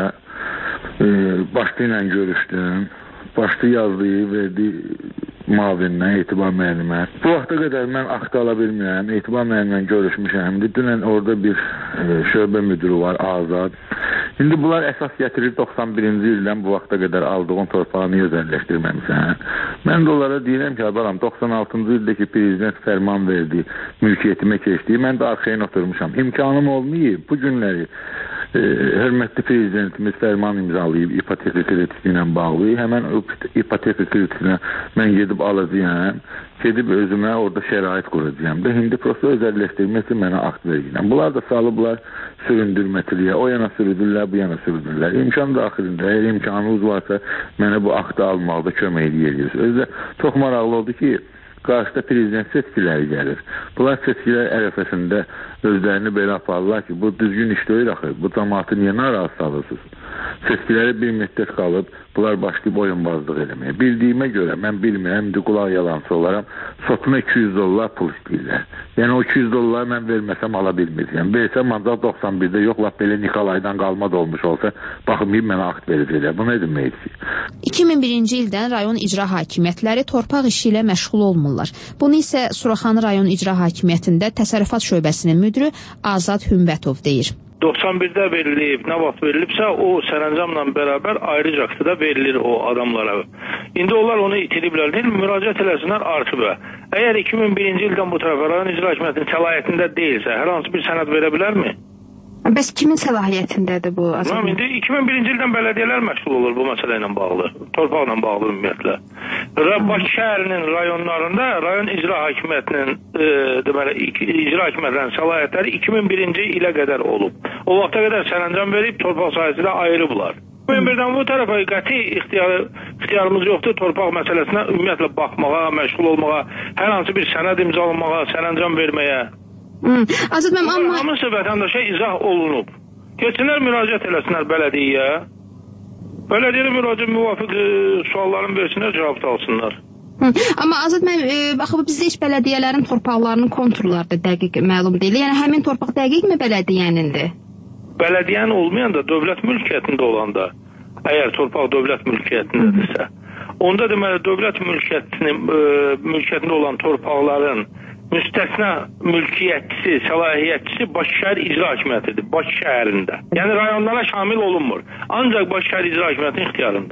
e, başçı ilə görüşdüm, başçı yazdığı, verdiyi mavindən Etibar müəllimə. Bu vaxta qədər mən akt ala bilmirəm, Etibar müəllimlə görüşmüşəm. Dünən orada bir e, şöbə müdürü var, Azad. İndi bunlar əsas gətirir doxsan birinci ildən bu vaxta qədər aldığın torpağı niyə özəlləşdirməmişsən? Mən də onlara deyirəm ki, balam, doxsan altıncı ildəki prezident fərman verdi, mülkiyyətimə keçdi. Mən də arxayın oturmuşam. İmkanım olmayıb bu günləri e, hörmətli prezidentimiz fərman imzalayıb ipoteka krediti ilə bağlı. Həmən o ipoteka kreditinə mən gedib alacağım. Gedib özümə orada şərait quracağım da, indi prosto özəlləşdirmək üçün mənə akt verəcəm. Bunlar da salıblar süründürmətiliyə, o yana sürüdürlər, bu yana sürüdürlər. İmkan daxilində, əgər imkanınız varsa, mənə bu aktı almaqda kömək edirsiniz. Özdə çox maraqlı oldu ki, qarşıda prezident seçkiləri gəlir. Bunlar seçkilər ərəfəsində özlərini belə aparırlar ki, bu düzgün iş deyil axı, bu cəmaatı niyə narahat salırsınız? Seçkiləri bir müddət qalıb, bunlar başlayıb oyunbazlıq eləməyə. Bildiyimə görə, mən bilmirəm, indi qulaq yalançı olaram, sotuna iki yüz dollar pul istəyirlər. Yəni o iki yüz dolları mən verməsəm ala bilməyəcəm. Versəm ancaq doxsan birdə yox, laf belə Nikolaydan qalma da olmuş olsa, baxmayıb mənə akt verəcəklər. Bu nə deməkdir? iki min birinci ildən rayon icra hakimiyyətləri torpaq işi ilə məşğul olmurlar. Bunu isə Suraxanı rayon icra hakimiyyətində təsərrüfat şöbəsinin müdürü Azad Hümbətov deyir. doxsan birdə verilib, nə vaxt verilibsə, o sərəncamla bərabər ayrıca da verilir o adamlara. İndi onlar onu itiriblər, deyil, müraciət eləsinlər arxivə. Əgər iki min birinci ildən bu tərəfə rayon icra hakimiyyətinin səlahiyyətində deyilsə, hər hansı bir sənəd verə bilərmi? Bəs kimin səlahiyyətindədir bu? Tamam, indi iki min birinci ildən bələdiyyələr məşğul olur bu məsələ ilə bağlı, torpaqla bağlı ümumiyyətlə. Bakı şəhərinin rayonlarında rayon icra hakimiyyətinin e, deməli, icra hakimiyyətlərinin səlahiyyətləri iki min birinci ilə qədər olub. O vaxta qədər sərəncam verib torpaq sahəsində ayrıblar. iki min birdən bu tərəfə qəti ixtiyar, ixtiyarımız yoxdur torpaq məsələsinə ümumiyyətlə baxmağa, məşğul olmağa, hər hansı bir sənəd imzalamağa, sərəncam verməyə. Hmm. Azad mənim amma... Hamısı vətəndaşa izah olunub. Keçsinlər müraciət eləsinlər bələdiyyəyə. Bələdiyyəyə müraciət müvafiq e, sualların versinlər, cavab da alsınlar. Hı. Amma Azad mənim, e, baxıb bizdə heç bələdiyyələrin torpaqlarının konturları da dəqiq məlum deyil. Yəni həmin torpaq dəqiqmi bələdiyyənindir? Bələdiyyənin olmayan da dövlət mülkiyyətində olanda, əgər torpaq dövlət mülkiyyətindədirsə, onda deməli dövlət mülkiyyətinin e, mülkiyyətində olan torpaqların müstəsna mülkiyyətçisi, səlahiyyətçisi Bakı şəhər icra hakimiyyətidir, Bakı şəhərində. Yəni rayonlara şamil olunmur. Ancaq Bakı şəhər icra hakimiyyətinin ixtiyarındadır.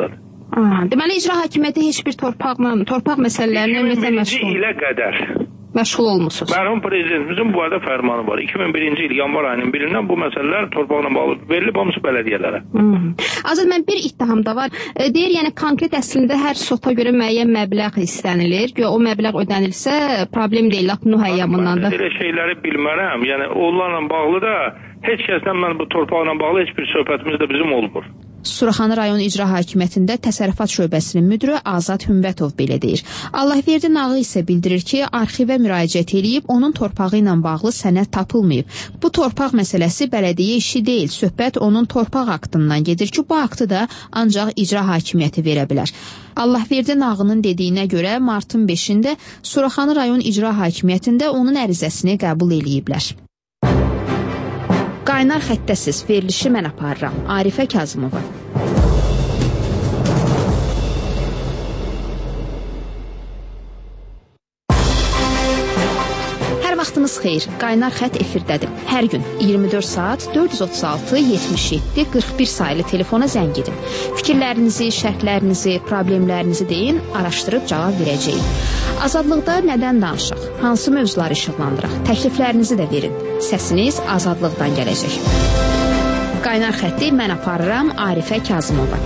Ha, deməli icra hakimiyyəti heç bir torpaqla, torpaq məsələlərinə ümumiyyətlə məşğul. iki min birinci ilə qədər məşğul olmusunuz. Mərhum prezidentimizin bu arada fərmanı var. iki min birinci il yanvar ayının birindən bu məsələlər torpaqla bağlı verilib hamısı bələdiyyələrə. Azad, mən bir ittiham da var. E, deyir, yəni konkret əslində hər sota görə müəyyən məbləğ istənilir. Gör, o məbləğ ödənilsə problem deyil, lap Nuh əyyamından da. Elə şeyləri bilmərəm. Yəni onlarla bağlı da heç kəsdən mən bu torpaqla bağlı heç bir söhbətimiz də bizim olmur. Suraxanı rayon icra hakimiyyətində təsərrüfat şöbəsinin müdiri Azad Hümbətov belə deyir. Allahverdi Nağı isə bildirir ki, arxivə müraciət edib, onun torpağı ilə bağlı sənəd tapılmayıb. Bu torpaq məsələsi bələdiyyə işi deyil, söhbət onun torpaq aktından gedir ki, bu aktı da ancaq icra hakimiyyəti verə bilər. Allahverdi Nağının dediyinə görə martın beşində Suraxanı rayon icra hakimiyyətində onun ərizəsini qəbul eləyiblər. Qaynar xəttəsiz verilişi mən aparıram. Arifə Kazımova. Hər vaxtınız xeyir. Qaynar xətt efirdədir. Hər gün iyirmi dörd saat dörd yüz otuz altı yetmiş yeddi qırx bir sayılı telefona zəng edin. Fikirlərinizi, şərtlərinizi, problemlərinizi deyin, araşdırıb cavab verəcəyik. Azadlıqda nədən danışaq? Hansı mövzuları işıqlandıraq? Təkliflərinizi də verin. Səsiniz Azadlıqdan gələcək. Qaynar xətti mən aparıram. Arifə Kazımova.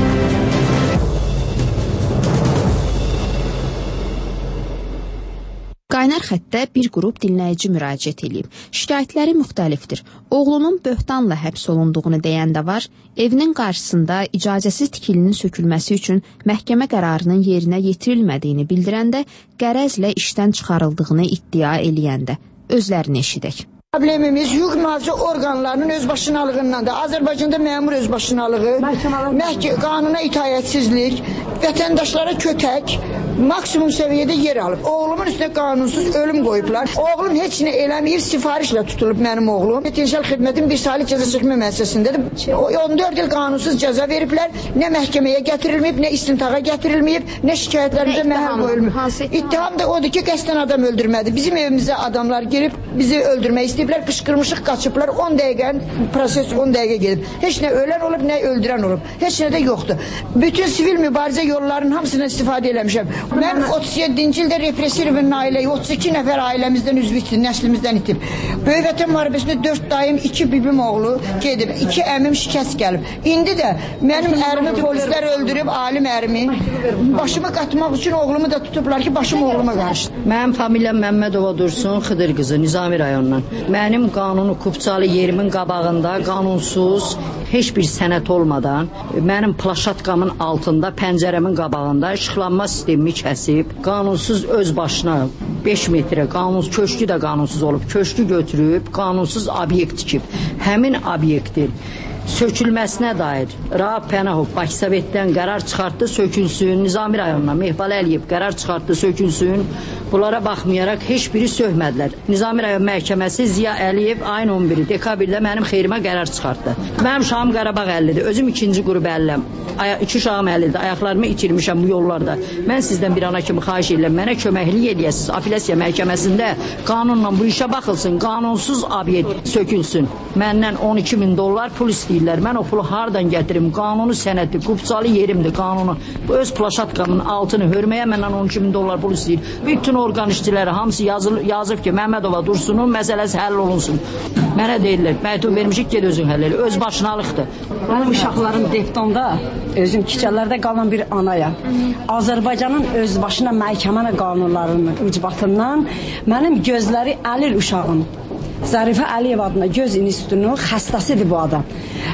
Qaynar xəttə bir qrup dinləyici müraciət edib. Şikayətləri müxtəlifdir. Oğlunun böhtanla həbs olunduğunu deyən də var. Evinin qarşısında icazəsiz tikilinin sökülməsi üçün məhkəmə qərarının yerinə yetirilmədiyini bildirəndə, qərəzlə işdən çıxarıldığını iddia eləyəndə. Özlərini eşidək. Problemimiz hüquq mühafizə orqanlarının özbaşınalığından da, Azərbaycanda məmur özbaşınalığı, məhkə qanuna itaətsizlik, vətəndaşlara kötək, maksimum səviyyədə yer alıb. Oğlumun üstünə qanunsuz ölüm qoyublar. Oğlum heç nə eləməyir, sifarişlə tutulub mənim oğlum. Potensial xidmətin bir saylı cəza çəkmə müəssisəsindədir. on dörd il qanunsuz cəza veriblər. Nə məhkəməyə gətirilməyib, nə istintaqa gətirilməyib, nə şikayətlərimizə məhəl qoyulmuyub. İttiham da odur ki, qəsdən adam öldürmədi. Bizim evimizə adamlar girib bizi öldürmək istəyib. Qışqırmışıq, qaçıblar, on dəqiqə, proses on dəqiqə gedib. Heç nə ölən olub, nə öldürən olub. Heç nə də yoxdur. Bütün sivil mübarizə yollarının hamısından istifadə eləmişəm. Mən otuz yeddinci ildə repressivin ailəyi, otuz iki nəfər ailəmizdən üzv itib, nəslimizdən itib. Böyük Vətən müharibəsində dörd dayım, iki bibim oğlu gedib, iki əmim şikəst gəlib. İndi də mənim ərimi polislər öldürüb, alim ərimi. Başımı qatmaq üçün oğlumu da tutublar ki, başım oğluma qarışdı. Mənim familiyam Məmmədova Dursun, Xıdır qızı, Nizami rayonundan. Mənim qanunu Kupçalı yerimin qabağında qanunsuz, heç bir sənət olmadan, mənim plaşatkamın altında, pəncərəmin qabağında işıqlanma sistemimi kəsib, qanunsuz öz başına beş metrə, qanunsuz, köşkü də qanunsuz olub, köşkü götürüb, qanunsuz obyekt tikib. Həmin obyektin sökülməsinə dair Rauf Pənahov Bakı Sovetdən qərar çıxartdı, sökülsün. Nizami rayonuna Mehbal Əliyev qərar çıxartdı, sökülsün. Bunlara baxmayaraq heç biri söhmədilər. Nizami rayon məhkəməsi Ziya Əliyev ayın on biri dekabrdə mənim xeyrimə qərar çıxartdı. Mənim uşağım Qarabağ əllidir, özüm ikinci qrup əlləm. İki uşağım əllidir, ayaqlarımı itirmişəm bu yollarda. Mən sizdən bir ana kimi xahiş edirəm, mənə köməklik eləyəsiniz. Apellyasiya məhkəməsində qanunla bu işə baxılsın, qanunsuz obyekt sökülsün. Məndən on iki min dollar pul istəyirlər. Mən o pulu hardan gətirim? Qanunu sənədi, Kupçalı yerimdir qanunu. Bu öz plaşatkamın altını hörməyə məndən on iki min dollar pul istəyir. Bütün orqan işçiləri hamısı yazıl, yazıb ki, Məmmədova Dursunun məsələsi həll olunsun. Mənə deyirlər, məktub vermişik, ged özün həll elə. Öz başınalıqdır. Mənim uşaqlarım Deftonda, özüm Kiçələrdə qalan bir anayam. Azərbaycanın öz başına məhkəmə qanunlarının ucbatından mənim gözləri əlir uşağım. Zərifə Əliyev adına göz institutunun xəstəsidir bu adam.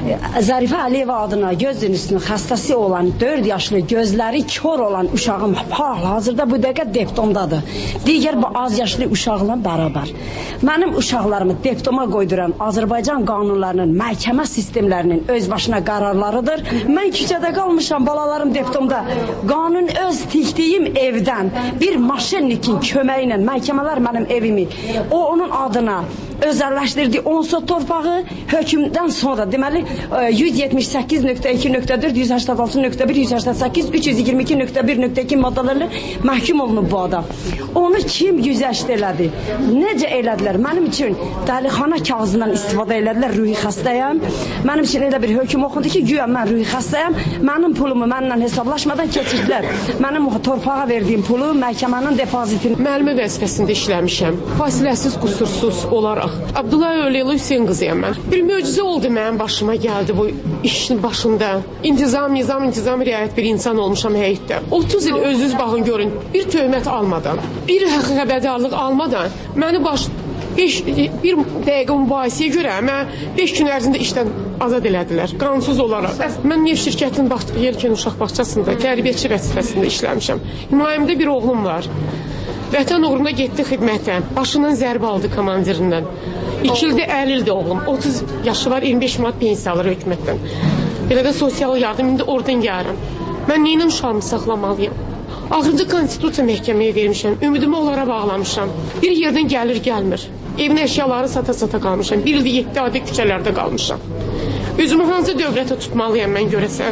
Zərifə Əliyev adına göz institutunun xəstəsi olan dörd yaşlı gözləri kör olan uşağım hal-hazırda bu dəqiqə Deftondadır. Digər bu az yaşlı uşaqla bərabər. Mənim uşaqlarımı Deftoma qoyduran Azərbaycan qanunlarının, məhkəmə sistemlərinin öz başına qərarlarıdır. Mən küçədə qalmışam, balalarım Deftomda. Qanun öz tikdiyim evdən bir maşinnikin köməyi ilə məhkəmələr mənim evimi, o onun adına özəlləşdirdi onsuz torpağı hökmdən sonra deməli yüz yetmiş səkkiz nöqtə iki nöqtə dörd, yüz səksən altı nöqtə bir, yüz səksən səkkiz, üç yüz iyirmi iki nöqtə bir nöqtə iki maddelerle məhkum olunub bu adam. Onu kim güzəşt elədi? Necə elədilər? Mənim üçün dəlixana kağızından istifadə elədilər, ruhi xəstəyəm. Mənim üçün elə bir hökm oxundu ki, güya mən ruhi xəstəyəm. Mənim pulumu mənimlə hesablaşmadan keçirdilər. Mənim torpağa verdiyim pulu məhkəmənin depozitini. Müəllimə vəzifəsində işləmişəm. Fasiləsiz, qusursuz olaraq. Abdullayev Öyleyli Hüseyin qızıyam mən. Bir möcüzə oldu mənim başıma gəldi bu işin başında. İntizam, nizam, intizam riayət bir insan olmuşam həyətdə. otuz il özünüz baxın görün. Bir töhmət almadan, bir xəbərdarlıq almadan məni baş beş, bir dəqiqə mübahisəyə görə mən beş gün ərzində işdən azad elədilər. Qanunsuz olaraq. Mən Neft şirkətinin bax, Yelken uşaq bağçasında tərbiyəçi vəzifəsində işləmişəm. Himayəmdə bir oğlum var. Vətən uğruna getdi xidmətə. Başından zərbə aldı komandirindən. İki ildə əlli ildə oğlum. otuz yaşı var, iyirmi beş manat pensiya alır hökumətdən. Belə də sosial yardım, indi oradan gəlirəm. Mən neyinə uşağımı saxlamalıyam? Axırıncı konstitusiya məhkəməyə vermişəm. Ümidimi onlara bağlamışam. Bir yerdən gəlir, gəlmir. Evin əşyaları sata-sata qalmışam. Bir ildə yeddi adi küçələrdə qalmışam. Özümü hansı dövlətə tutmalıyam mən görəsən?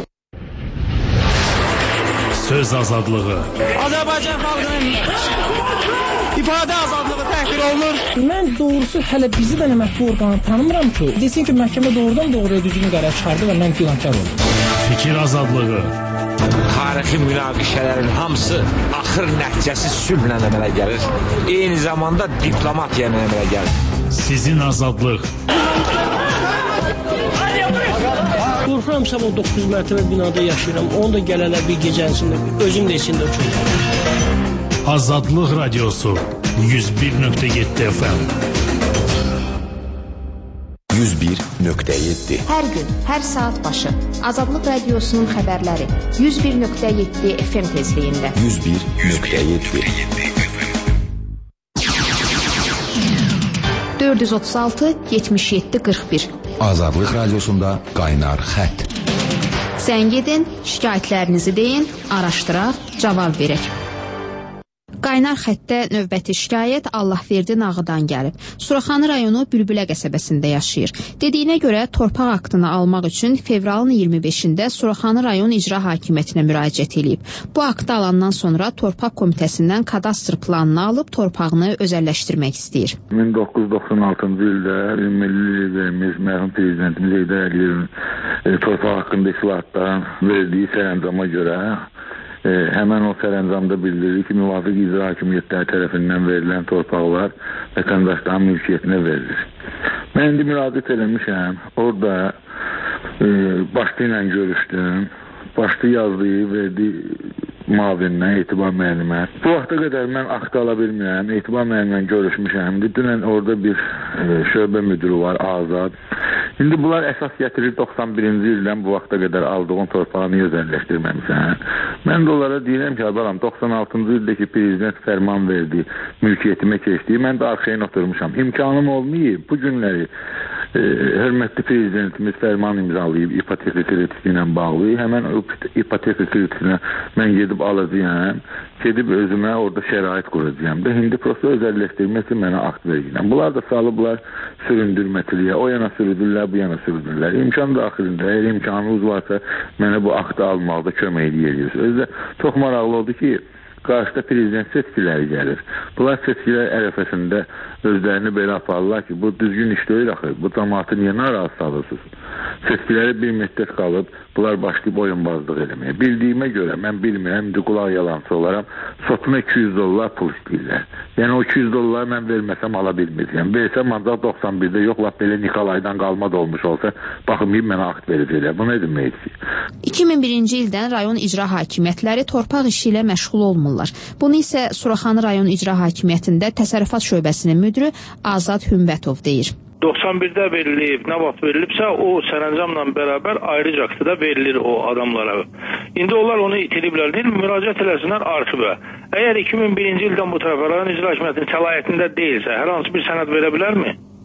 Söz azadlığı. Azərbaycan xalqının ifadə azadlığı təhqir olunur. Mən doğrusu hələ bizi də nə mətbu orqanı tanımıram ki, desin ki, məhkəmə doğrudan doğruya düzgün qərar çıxardı və mən günahkar oldum. Fikir azadlığı. Tarixi münaqişələrin hamısı axır nəticəsi sülhlə əmələ gəlir. Eyni zamanda diplomatiya ilə əmələ gəlir. Sizin azadlıq. Qorxuram, sabah doqquz mərtəbə binada yaşayıram. Onu da gələlər bir gecənsində, özüm də içində uçurum. Azadlıq radiosu yüz bir nöqtə yeddi F M. yüz bir nöqtə yeddi. Hər gün, hər saat başı Azadlıq radiosunun xəbərləri yüz bir nöqtə yeddi F M tezliyində. yüz bir nöqtə yeddi. dörd yüz otuz altı yetmiş yeddi qırx bir. Azadlıq radiosunda qaynar xətt. Zəng edin, şikayətlərinizi deyin, araşdıraq, cavab verək. Qaynar xəttdə növbəti şikayət Allahverdi Nağıdan gəlib. Suraxanı rayonu Bülbülə qəsəbəsində yaşayır. Dediyinə görə torpaq aktını almaq üçün fevralın iyirmi beşində Suraxanı rayon icra hakimiyyətinə müraciət edib. Bu aktı alandan sonra torpaq komitəsindən kadastr planını alıb torpağını özəlləşdirmək istəyir. min doqquz yüz doxsan altıncı ildə Milli Liderimiz, mərhum prezidentimiz Heydər Əliyevin e, torpaq haqqında islahatdan verdiyi sərəncama görə E, həmən o sərəncamda bildirir ki, müvafiq icra hakimiyyətləri tərəfindən verilən torpaqlar vətəndaşların mülkiyyətinə verilir. Mən indi müraciət eləmişəm, orada e, başlı ilə görüşdüm, başlı yazdığı, verdiği mavindən Etibar müəllimə. Bu vaxta qədər mən aktı ala bilmirəm, Etibar müəllimlə görüşmüşəm. Dünən orada bir e, şöbə müdürü var, Azad. İndi bunlar əsas gətirir doxsan birinci ildən bu vaxta qədər aldığın torpağı niyə özəlləşdirməmişsən? Mən də onlara deyirəm ki, balam, doxsan altıncı ildəki prezident fərman verdi, mülkiyyətimə keçdi. Mən də arxayın oturmuşam. İmkanım olmayıb bu günləri e, hörmətli prezidentimiz fərman imzalayıb ipoteka krediti ilə bağlı. Həmən o ipoteka kreditinə mən gedib alacağım, gedib özümə orada şərait quracağım da, indi prosta özəlləşdirmək üçün mənə akt verəcəyəm. Bunlar da salıblar süründürmətiliyə, o yana sürüdürlər, bu yana sürüdürlər. İmkan daxilində, əgər imkanınız varsa mənə bu aktı almaqda kömək edirsiniz. Özdə çox maraqlı oldu ki, qarşıda prezident seçkiləri gəlir. Bunlar seçkilər ərəfəsində özlərini belə aparırlar ki, bu düzgün iş deyil axı, bu cəmaatı niyə narazı salırsınız? Seçkiləri bir müddət qalıb, bunlar başlayıb oyunbazlıq eləməyə. Bildiyimə görə, mən bilmirəm, indi qulaq yalançı olaram, sotuna iki yüz dollar pul istəyirlər. Yəni o iki yüz dollar mən verməsəm ala bilməyəcəm. Versəm ancaq doxsan birdə yox, laf belə Nikolaydan qalma da olmuş olsa, baxmayıb mənə akt verəcəklər. Bu nə demək istəyir? iki min birinci ildən rayon icra hakimiyyətləri torpaq işi ilə məşğul olmurlar. Bunu isə Suraxanı rayon icra hakimiyyətində təsərrüfat şöbəsinin müdürü Azad Hümbətov deyir. doxsan birdə verilib, nə vaxt verilibsə o sərəncamla bərabər ayrıca aktda verilir o adamlara. İndi onlar onu itiriblər deyil, müraciət eləsinlər arxivə. Əgər iki min birinci ildən bu tərəfə rayon icra hakimiyyətinin səlahiyyətində deyilsə, hər hansı bir sənəd verə bilərmi?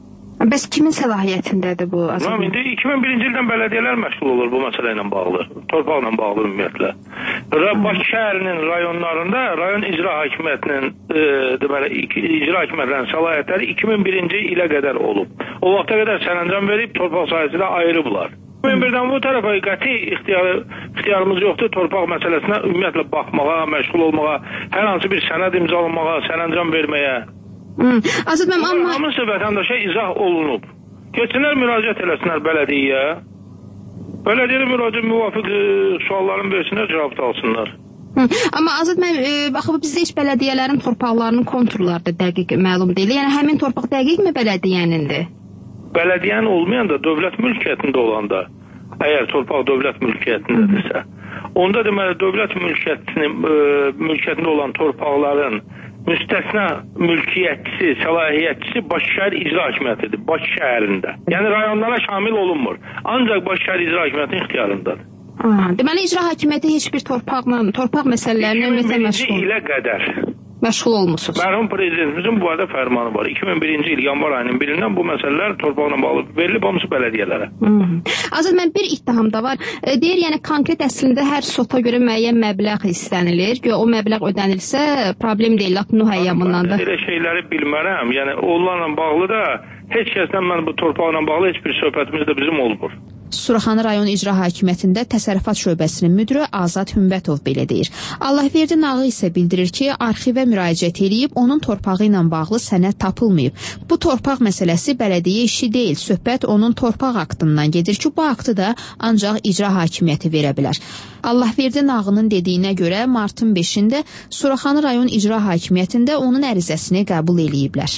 Bəs kimin səlahiyyətindədir bu? Tamam, indi iki min birinci ildən bələdiyyələr məşğul olur bu məsələ ilə bağlı, torpaqla bağlı ümumiyyətlə. Bakı şəhərinin rayonlarında rayon icra hakimiyyətinin e, deməli icra hakimiyyətlərinin səlahiyyətləri iki min birinci ilə qədər olub. O vaxta qədər sərəncam verib torpaq sahəsində ayırıblar. iki min birdən bu tərəfə qəti ixtiyarı, ixtiyarımız yoxdur torpaq məsələsinə ümumiyyətlə baxmağa, məşğul olmağa, hər hansı bir sənəd imzalamağa, sərəncam verməyə. Hmm. Azad mənim amma... Hamısı vətəndaşa izah olunub. Keçsinlər müraciət eləsinlər bələdiyyəyə. Bələdiyyəyə müraciət müvafiq e, sualların versinlər, cavab da alsınlar. Hı. Amma Azad mənim, e, baxıb bizdə heç bələdiyyələrin torpaqlarının konturları da dəqiq məlum deyil. Yəni həmin torpaq dəqiq mi bələdiyyənindir? Bələdiyyənin olmayanda, dövlət mülkiyyətində olanda, əgər torpaq dövlət mülkiyyətindədirsə, onda deməli dövlət mülkiyyətinin e, mülkiyyətində olan torpaqların müstəsna mülkiyyətçisi, səlahiyyətçisi Bakı şəhər icra hakimiyyətidir, Bakı şəhərində. Yəni rayonlara şamil olunmur. Ancaq Bakı şəhər icra hakimiyyətinin ixtiyarındadır. Aha, deməli icra hakimiyyəti heç bir torpaqla, torpaq məsələlərini iki min birinci ilə qədər məşğul olmusunuz. Mərhum prezidentimizin bu arada fərmanı var. iki min birinci il yanvar ayının birindən bu məsələlər torpaqla bağlı verilib hamısı bələdiyyələrə. Azad, mən bir ittiham da var. E, deyir, yəni konkret əslində hər sota görə müəyyən məbləğ istənilir. Gör o məbləğ ödənilsə problem deyil, lap Nuh əyyamından da. Elə şeyləri bilmərəm. Yəni onlarla bağlı da heç kəsdən mən bu torpaqla bağlı heç bir söhbətimiz də bizim olmur. Suraxanı rayon icra hakimiyyətində təsərrüfat şöbəsinin müdiri Azad Hümbətov belə deyir. Allahverdi Nağı isə bildirir ki, arxivə müraciət edib onun torpağı ilə bağlı sənəd tapılmayıb. Bu torpaq məsələsi bələdiyyə işi deyil, söhbət onun torpaq aktından gedir ki, bu aktı da ancaq icra hakimiyyəti verə bilər. Allahverdi Nağının dediyinə görə martın beşində Suraxanı rayon icra hakimiyyətində onun ərizəsini qəbul eləyiblər.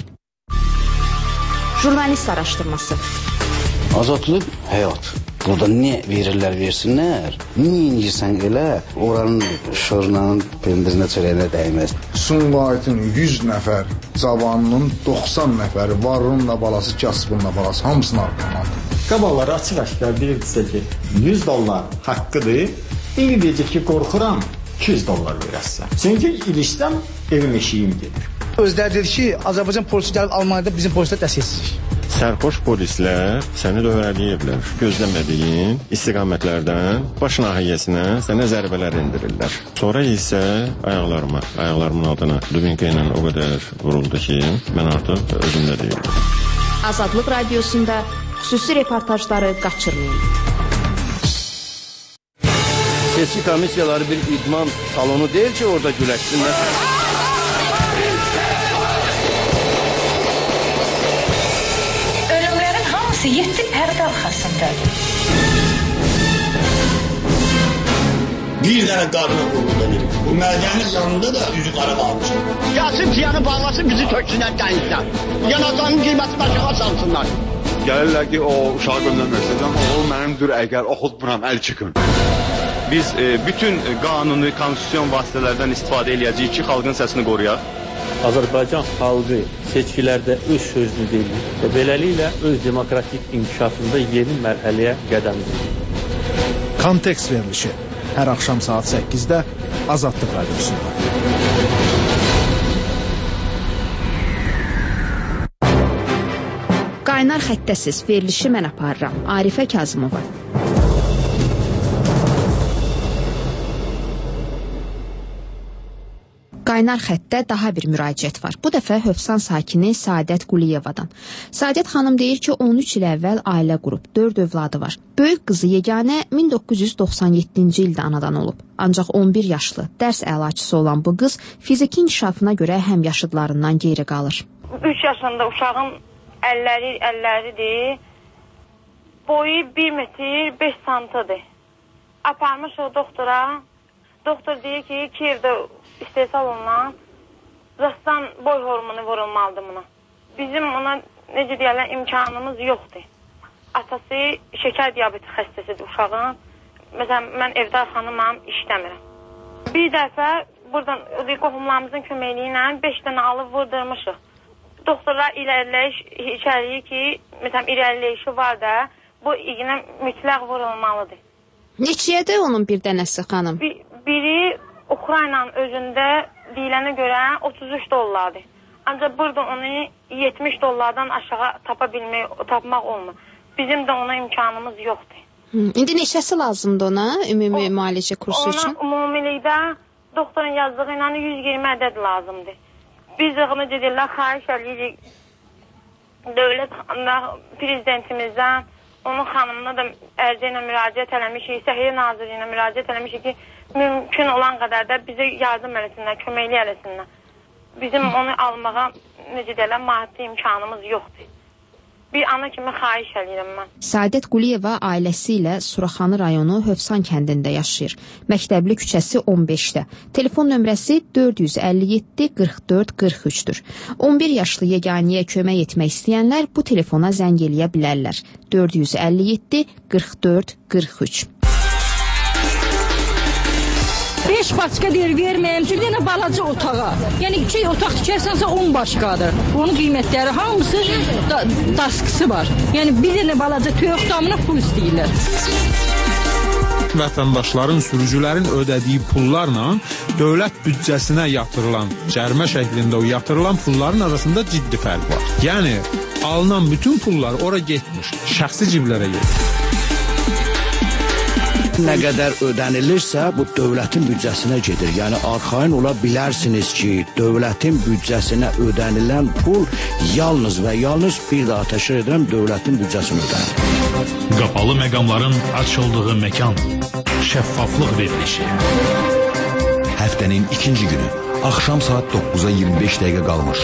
Jurnalist araşdırması. Azadlıq həyat. Burada nə verirlər, versinlər. Niyə incirsən elə, oranın şorunun pendirinə çörəyinə dəyməz. Sumqayıtın yüz nəfər cavanının doxsan nəfəri, varınla balası, kasbınla balası, hamısını arqamandır. Qabalları açıq-aşkar deyirdisə ki, yüz dollar haqqıdır. İndi deyəcək ki, qorxuram, iki yüz dollar verəsən. Çünki ilişsəm, evim eşiyim gedir. Özləri dedi ki, Azərbaycan polisi gəlib Almaniyada bizim polislər dəstəksizlik. Sərxoş polislər səni dövrələyiblər. Gözləmədiyin istiqamətlərdən baş nahiyyəsinə sənə zərbələr endirirlər. Sonra isə ayaqlarıma, ayaqlarımın altına dubinka ilə o qədər vuruldu ki, mən artıq özümdə deyildim. Azadlıq radiosunda xüsusi reportajları qaçırmayın. Seçki komissiyaları bir idman salonu deyil ki, orada güləşsinlər. Yeddi pərdə arxasındadır. Bir dənə qadına vurulur. Bu mədənin yanında da üzü qara qalmış. Gəlsin piyanı bağlasın, bizi töksünlər dənizdən. Yanacağının qiymətini aşağı salsınlar. Gəlirlər ki, o uşağı göndərməksizdən, oğul mənimdir, əgər oxutmuram, əl çıxın. Biz e, bütün qanuni, konstitusyon vasitələrdən istifadə eləyəcəyik ki, xalqın səsini qoruyaq. Azərbaycan xalqı seçkilərdə öz sözünü deyir və beləliklə öz demokratik inkişafında yeni mərhələyə qədəm qoyur. Kontekst verilişi hər axşam saat səkkizdə Azadlıq radiosunda. Qaynar xəttəsiz verilişi mən aparıram. Arifə Kazımova. Qaynar xəttdə daha bir müraciət var. Bu dəfə Hövsan sakini Səadət Quliyevadan. Səadət xanım deyir ki, on üç il əvvəl ailə qurub, dörd övladı var. Böyük qızı yeganə min doqquz yüz doxsan yeddinci ildə anadan olub. Ancaq on bir yaşlı, dərs əlaçısı olan bu qız fiziki inkişafına görə həmyaşıdlarından geri qalır. üç yaşında uşağın əlləri, əlləridir. Boyu bir metr beş santidir. Aparmış o doktora. Doktor deyir ki, Kiyevdə istehsal olunan rastdan boy hormonu vurulmalıdır buna. Bizim ona necə deyərlər imkanımız yoxdur. Atası şəkər diabeti xəstəsidir uşağın. Məsələn, mən evdə xanımam, işləmirəm. Bir dəfə buradan qohumlarımızın köməkliyi ilə beş dənə alıb vurdurmuşuq. Doktorlar irəliləyiş içəriyi ki, məsələn, irəliləyişi var da, bu iğnə mütləq vurulmalıdır. Neçəyədir onun bir dənəsi xanım? Bir, biri Ukraynanın özündə deyilənə görə otuz üç dollardır. Ancaq burada onu yetmiş dollardan aşağı tapa bilmək, tapmaq olmur. Bizim də ona imkanımız yoxdur. Hı. İndi neçəsi lazımdır ona ümumi müalicə kursu ona, üçün? Ona ümumilikdə doktorun yazdığı ilə yüz iyirmi ədəd lazımdır. Biz də necə deyirlər, xahiş edirik dövlət prezidentimizdən, onun xanımına da ərizə ilə müraciət eləmişik, Səhiyyə Nazirliyinə müraciət eləmişik ki, mümkün olan qədər də bizə yardım eləsinlər, köməkli eləsinlər. Bizim onu almağa, necə deyirlər, maddi imkanımız yoxdur. Bir ana kimi xahiş edirəm mən. Səadət Quliyeva ailəsi ilə Suraxanı rayonu Hövsan kəndində yaşayır. Məktəbli küçəsi on beşdə. Telefon nömrəsi dörd yüz əlli yeddi qırx dörd qırx üçdür. on bir yaşlı yeganiyə kömək etmək istəyənlər bu telefona zəng eləyə bilərlər. dörd yüz əlli yeddi qırx dörd qırx üç. beş başqa deyir, verməyəm ki, bir dənə balaca otağa. Yəni iki otaq tikərsənsə on başqadır. Onun qiymətləri hamısı da, daskısı var. Yəni bir dənə balaca toyuq damına pul istəyirlər. Vətəndaşların, sürücülərin ödədiyi pullarla dövlət büdcəsinə yatırılan, cərimə şəklində o yatırılan pulların arasında ciddi fərq var. Yəni alınan bütün pullar ora getmiş, şəxsi ciblərə getmiş. Nə qədər ödənilirsə, bu dövlətin büdcəsinə gedir. Yəni, arxayın ola bilərsiniz ki, dövlətin büdcəsinə ödənilən pul yalnız və yalnız bir daha təşkil edirəm, dövlətin büdcəsinə ödənir. Qapalı məqamların açıldığı məkan, şəffaflıq verilişi. Həftənin ikinci günü, axşam saat doqquza iyirmi beş dəqiqə qalmış.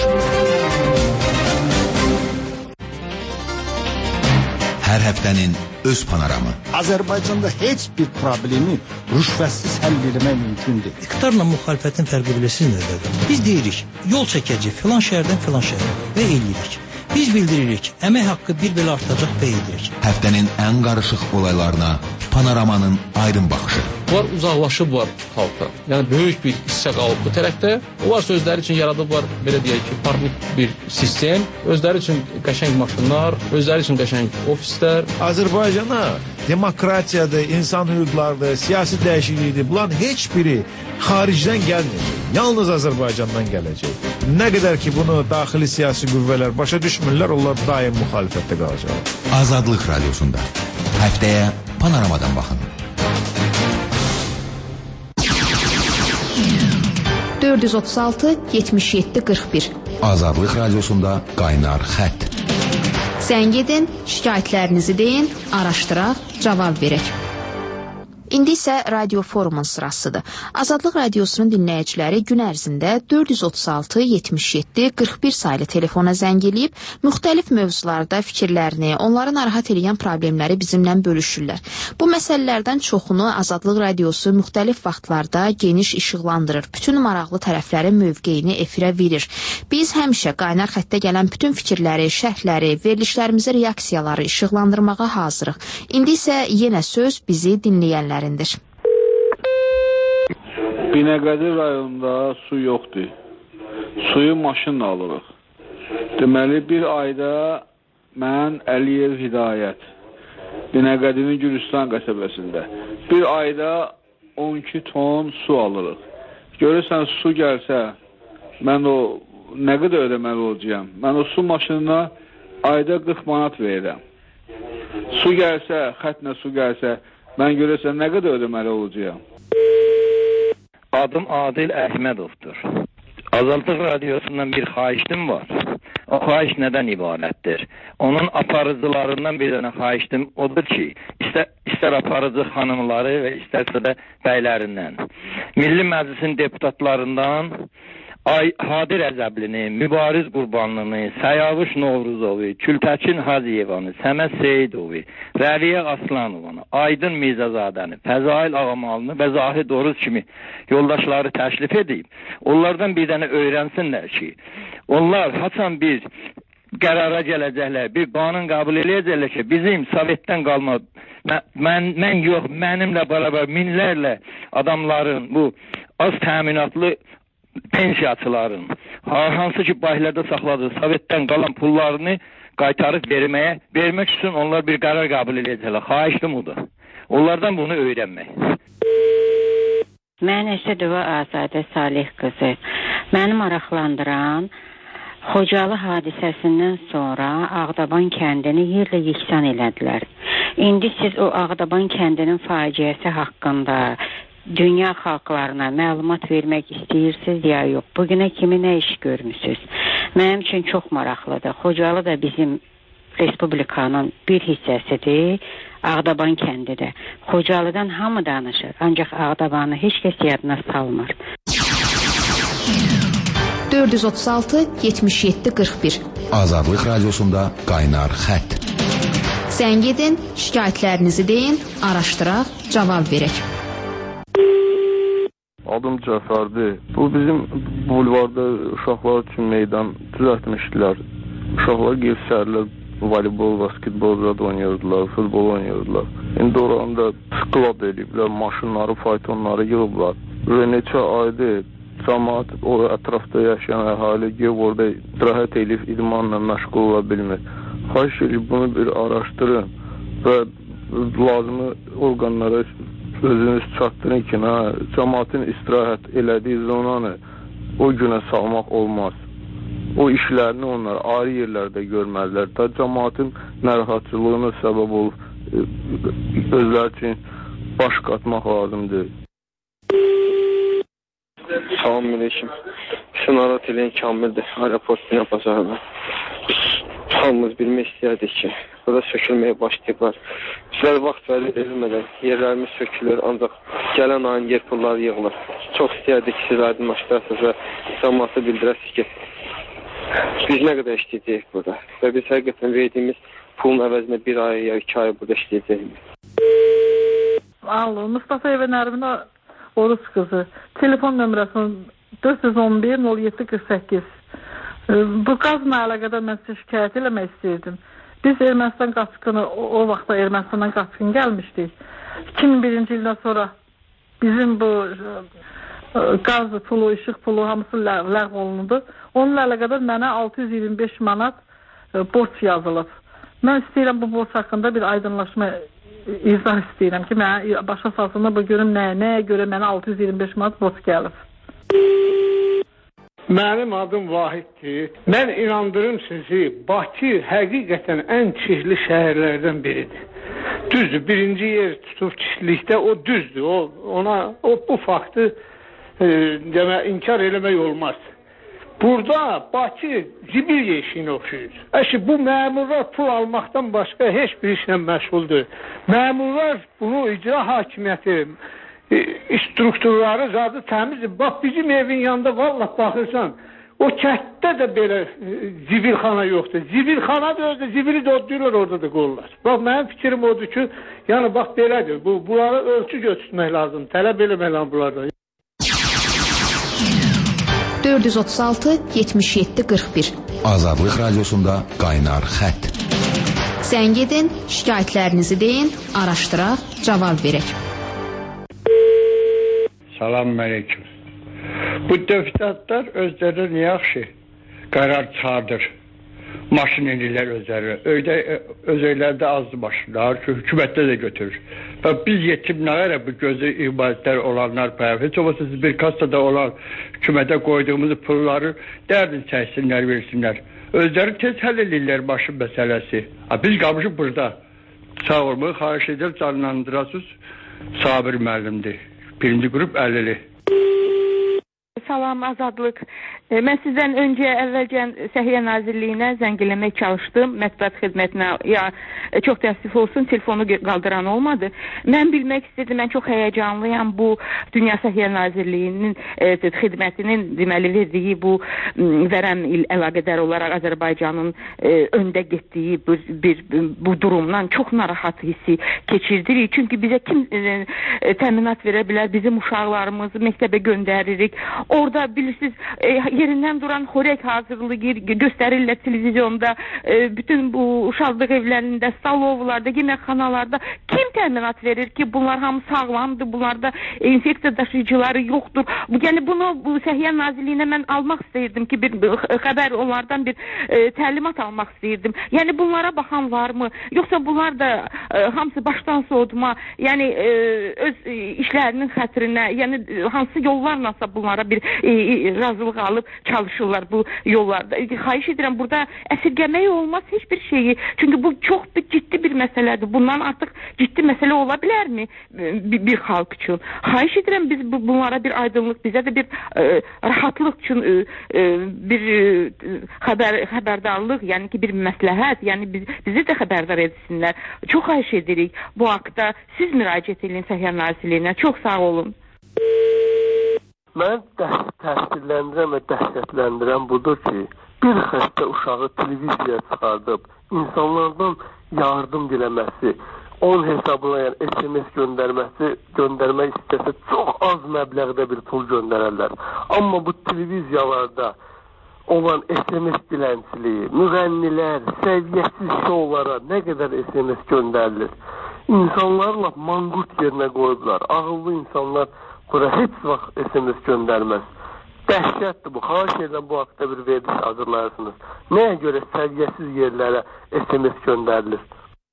Hər həftənin öz panoramı. Azərbaycanda heç bir problemi rüşvətsiz həll etmək mümkündür. İqtidarla müxalifətin fərqi bilirsiniz nədir? Biz deyirik, yol çəkəcək filan şəhərdən filan şəhərə və eləyirik. Biz bildiririk, əmək haqqı bir belə artacaq və edirik. Həftənin ən qarışıq olaylarına panoramanın aydın baxışı. Onlar uzaqlaşıblar xalqdan. Yəni böyük bir hissə qalıb bu tərəfdə. Onlar özləri üçün yaradıblar, belə deyək ki, parnik bir sistem. Özləri üçün qəşəng maşınlar, özləri üçün qəşəng ofislər. Azərbaycana demokratiyadır, insan hüquqlarıdır, siyasi dəyişiklikdir. Bunların heç biri xaricdən gəlməyəcək. Yalnız Azərbaycandan gələcək. Nə qədər ki bunu daxili siyasi qüvvələr başa düşmürlər, onlar daim müxalifətdə qalacaq. Azadlıq Radiosunda həftəyə panoramadan baxın. dörd yüz otuz altı yetmiş yeddi qırx bir. Azadlıq Radiosunda qaynar xətt. Zəng edin, şikayətlərinizi deyin, araşdıraq, cavab verək. İndi isə radio forumun sırasıdır. Azadlıq Radiosunun dinləyiciləri gün ərzində dörd yüz otuz altı yetmiş yeddi qırx bir saylı telefona zəng eləyib, müxtəlif mövzularda fikirlərini, onları narahat edən problemləri bizimlə bölüşürlər. Bu məsələlərdən çoxunu Azadlıq Radiosu müxtəlif vaxtlarda geniş işıqlandırır, bütün maraqlı tərəflərin mövqeyini efirə verir. Biz həmişə qaynar xəttə gələn bütün fikirləri, şərhləri, verilişlərimizi, reaksiyaları işıqlandırmağa hazırıq. İndi isə yenə söz bizi dinləyənlər. Binəqədi rayonunda su yoxdur. Suyu maşınla alırıq. Deməli, bir ayda mən Əliyev Hidayət, Binəqədinin Gürcistan qəsəbəsində bir ayda on iki ton su alırıq. Görürsən, su gəlsə, mən o nə qədər ödəməli olacağım? Mən o su maşınına ayda qırx manat verirəm. Su gəlsə, xətlə su gəlsə, mən görəsən nə qədər ödəməli olacağım? Adım Adil Əhmədovdur. Azadlıq Radiosundan bir xahişim var. O xahiş nədən ibarətdir? Onun aparıcılarından bir dənə xahişim odur ki, istər, istər aparıcı xanımları və istərsə də bəylərindən. Milli Məclisin deputatlarından Ay Hadir Əzəblini, Mübariz Qurbanlını, Səyavuş Novruzovu, Kültəkin Hacıyevanı, Səməd Seyidovu, Rəviyə Aslanovanı, Aydın Mirzazadəni, Fəzail Ağamalını və Zahid Oruz kimi yoldaşları təşrif edib. Onlardan bir dənə öyrənsinlər ki, onlar haçan bir qərara gələcəklər, bir qanun qəbul eləyəcəklər ki, bizim Sovetdən qalma, mən, mən yox, mənimlə bərabər minlərlə adamların bu az təminatlı pensiyaçıların, hansı ki bahilərdə saxladığı Sovetdən qalan pullarını qaytarıb verməyə, vermək üçün onlar bir qərar qəbul edəcəklər. Xahişim odur. Onlardan bunu öyrənmək. Mən Eşədova Azadə Salih qızı. Məni maraqlandıran Xocalı hadisəsindən sonra Ağdaban kəndini yerlə yeksan elədilər. İndi siz o Ağdaban kəndinin faciəsi haqqında dünya xalqlarına məlumat vermək istəyirsiniz ya yox? Bugünə kimi nə iş görmüsünüz? Mənim üçün çox maraqlıdır. Xocalı da bizim Respublikanın bir hissəsidir. Ağdaban kəndidir. Xocalıdan hamı danışır, ancaq Ağdabanı heç kəs yadına salmır. dörd yüz otuz altı yetmiş yeddi qırx bir Azadlıq Radiosunda Qaynar Xətt. Zəng edin, şikayətlərinizi deyin, araşdıraq, cavab verək. Adım Cəfərdir. Bu bizim bulvarda uşaqlar üçün meydan düzəltmişdilər. Uşaqlar gəlib səhərlər voleybol, basketbol oynayırdılar, futbol oynayırdılar. İndi oranda sklad ediblər, maşınları, faytonları yığıblar. Ve neçə aydır cəmaat, o ətrafda yaşayan əhali gəlib orada istirahət edib idmanla məşğul ola bilmir. Xahiş edib bunu bir araşdırın və lazımı orqanlara özünüz çatdırın ki, cəmaatın istirahət elədiyi zonanı o günə salmaq olmaz. O işlərini onlar ayrı yerlərdə görməlidir. Da cəmaatın narahatçılığına səbəb olub özləri üçün baş qatmaq lazımdır. Salam aleyküm. Sınarat eləyən Kamildir. Aeroport bina bazarında. Hamımız bilmək istəyərdik ki, burada sökülməyə başlayıblar. Bizlər vaxt verilmədən yerlərimiz sökülür, ancaq gələn ayın yer pulları yığılır. Çox istəyərdik ki, siz aydınlaşdırasınız və cəmaatı bildirəsiniz ki, biz nə qədər işləyəcəyik burada və biz həqiqətən verdiyimiz pulun əvəzinə bir ay ya iki ay burada işləyəcəyik. Alo, Mustafa Ev Nərmin Oruz qızı. Telefon nömrəsi dörd yüz on bir nol yeddi qırx səkkiz. Bu qazla əlaqədar mən sizə şikayət eləmək istəyirdim. Biz Ermənistan qaçqını, o, o vaxtda Ermənistandan qaçqın gəlmişdik. iki min birinci ildən sonra bizim bu qaz pulu, işıq pulu hamısı ləğv olundu. Onunla əlaqədar mənə altı yüz iyirmi beş manat borc yazılıb. Mən istəyirəm bu borc haqqında bir aydınlaşma izah istəyirəm ki, mənə başa salsınlar bu görüm nəyə, nəyə görə mənə altı yüz iyirmi beş manat borc gəlib. Mənim adım Vahiddir. Mən inandırım sizi, Bakı həqiqətən ən çirkli şəhərlərdən biridir. Düzdür, birinci yer tutub çirklikdə o düzdür. O, ona, o bu faktı e, demə, inkar eləmək olmaz. Burada Bakı zibil yeşiyinə oxşuyur. Əşi, bu məmurlar pul almaqdan başqa heç bir işlə məşğuldur. Məmurlar bunu icra hakimiyyəti strukturları zadı təmizdir. Bax, bizim evin yanında vallahi baxırsan, o kənddə də belə zibilxana yoxdur. Zibilxana da özdə, zibili də odlayırlar, orada da qoyurlar. Bax, mənim fikrim odur ki, yəni bax, belədir. Bu, bunları ölçü götürmək lazım, tələb eləmək lazım bunlardan. dörd yüz otuz altı yetmiş yeddi qırx bir Azadlıq Radiosunda Qaynar Xətt. Zəng edin, şikayətlərinizi deyin, araşdıraq, cavab verək. Salam aleyküm. Bu deputatlar özləri yaxşı qərar çıxardır. Maşın inirlər özləri. Öydə, öz öylərdə azdı maşınlar, hökumətdə də götürür. Və biz yetimlərə bu gözü ibadətlər olanlar bəyə, heç olmasa bir kastada olan hökumətə qoyduğumuz pulları dərdin çəksinlər, versinlər. Özləri tez həll edirlər maşın məsələsi. Ha, biz qalmışıq burada. Sağ olmayı xahiş edir, canlandırasınız. Sabir müəllimdir. Birinci qrup əlili. Salam, Azadlıq. Mən sizdən öncə əvvəlcən Səhiyyə Nazirliyinə zəng eləmək çalışdım, mətbuat xidmətinə. Ya, çox təəssüf olsun, telefonu qaldıran olmadı. Mən bilmək istədim, mən çox həyəcanlıyam bu Dünya Səhiyyə Nazirliyinin e, xidmətinin deməli verdiyi bu vərəm il əlaqədar olaraq Azərbaycanın e, öndə getdiyi bir, bir, bu durumdan çox narahat hissi keçirdirik. Çünki bizə kim e, e, təminat verə bilər, bizim uşaqlarımızı məktəbə göndəririk. Orada bilirsiniz, e, yerindən duran xörək hazırlayır, göstərirlər televizyonda, e, bütün bu uşaqlıq evlərində, salovlarda, yeməkxanalarda kim təminat verir ki, bunlar hamı sağlamdır, bunlarda infeksiya daşıyıcıları yoxdur. Yəni bunu bu Səhiyyə Nazirliyinə mən almaq istəyirdim ki, bir xəbər onlardan bir e, təlimat almaq istəyirdim. Yəni bunlara baxan varmı? Yoxsa bunlar da e, hamısı başdan soğutma, yəni e, öz e, işlərinin xətrinə, yəni hansı yollarla bunlara bir bir e, e, razılıq alıb çalışırlar bu yollarda. E, xahiş edirəm, burada əsirgəmək olmaz heç bir şeyi. Çünki bu çox bir ciddi bir məsələdir. Bundan artıq ciddi məsələ ola bilərmi bir, bir xalq üçün? Xahiş edirəm, biz bu, bunlara bir aydınlıq, bizə də bir e, rahatlıq üçün e, e, bir e, xəbər, xəbərdarlıq, yəni ki bir məsləhət, yəni biz, bizi də xəbərdar etsinlər. Çox xahiş edirik bu haqda. Siz müraciət edin Səhiyyə Nazirliyinə. Çox sağ olun. Mən təsirləndirən və dəhşətləndirən budur ki, bir xəstə uşağı televiziyaya çıxardıb insanlardan yardım diləməsi, onun hesabına yəni S M S göndərməsi, göndərmək istəsə çox az məbləğdə bir pul göndərərlər. Amma bu televiziyalarda olan S M S dilənçiliyi, müğənnilər, səviyyəsiz şovlara nə qədər S M S göndərilir. İnsanlarla manqurt yerinə qoyublar. Ağıllı insanlar bura heç vaxt S M S göndərməz. Dəhşətdir bu. Xahiş edirəm bu haqda bir veriliş hazırlayarsınız. Nəyə görə səviyyəsiz yerlərə S M S göndərilir?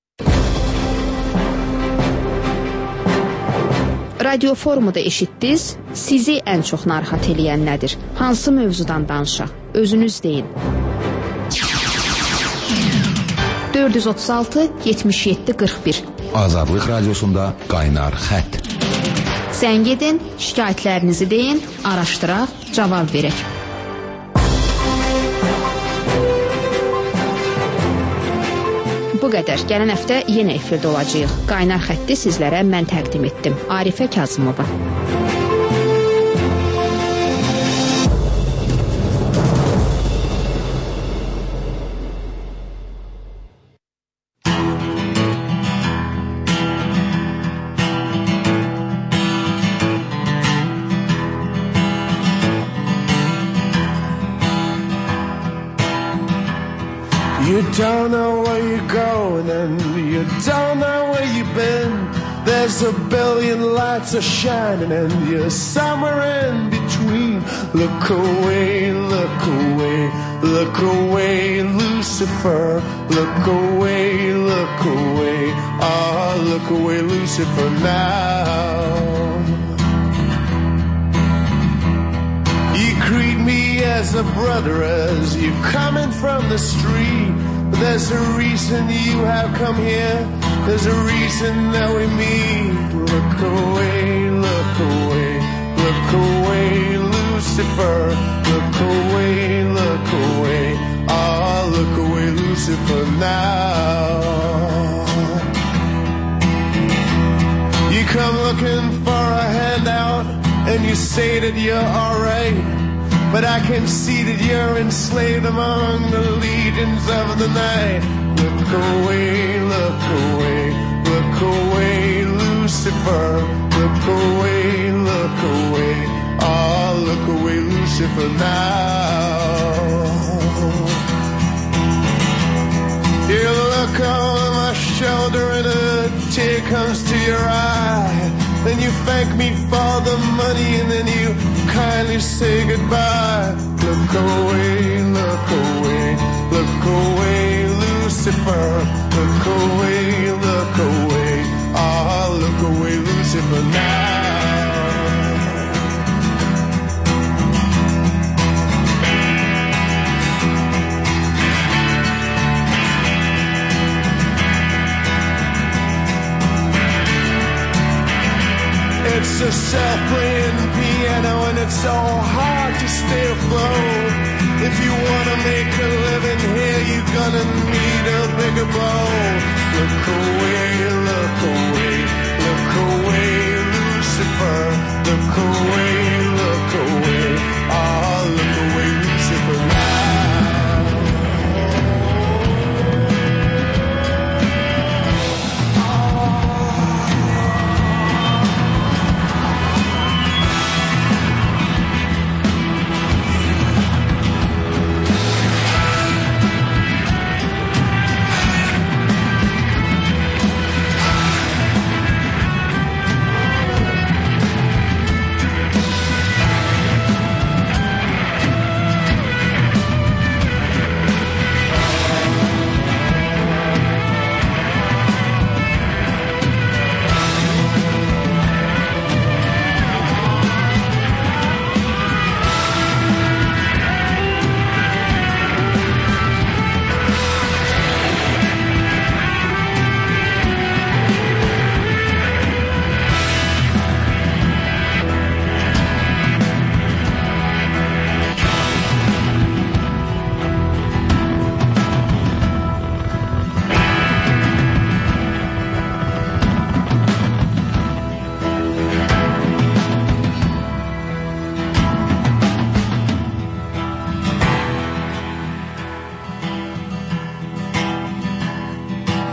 Radio Forumda eşitdiniz. Sizi ən çox narahat eləyən nədir? Hansı mövzudan danışaq? Özünüz deyin. dörd yüz otuz altı yetmiş yeddi qırx bir Azadlıq Radiosunda qaynar xətt. Zəng edin, şikayətlərinizi deyin, araşdıraq, cavab verək. Bu qədər. Gələn həftə yenə efirdə olacağıq. Qaynar xətti sizlərə mən təqdim etdim. Arifə Kazımova. You don't know where you're going and you don't know where you've been. There's a billion lights are shining and you're somewhere in between. Look away, look away, look away, Lucifer. Look away, look away, ah, oh, look away, Lucifer now. You greet me as a brother as you're coming from the street. But there's a reason you have come here. There's a reason that we meet. Look away, look away, look away, Lucifer. Look away, look away, ah, oh, look away, Lucifer now. You come looking for a handout and you say that you're alright. But I can see that you're enslaved among the legions of the night. Look away, look away, look away, Lucifer. Look away, look away, oh, look away, Lucifer now. You look over my shoulder and a tear comes to your eye. Then you thank me for the money and then you kindly say goodbye. Look away, look away, look away, Lucifer. Look away, look away, ah, oh, look away, Lucifer now. It's a self-playing piano and it's so hard to stay afloat. If you wanna make a living here, you're gonna need a bigger boat. Look away, look away, look away, Lucifer. Look away, look away, ah, oh, look away, Lucifer now.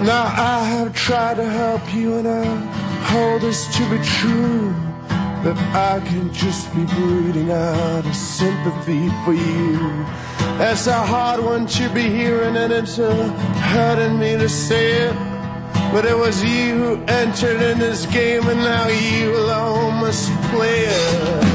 Now I have tried to help you and I hold this to be true, that I can just be breathing out a sympathy for you. That's a hard one to be hearing and it's uh, hurting me to say it, but it was you who entered in this game and now you alone must play it.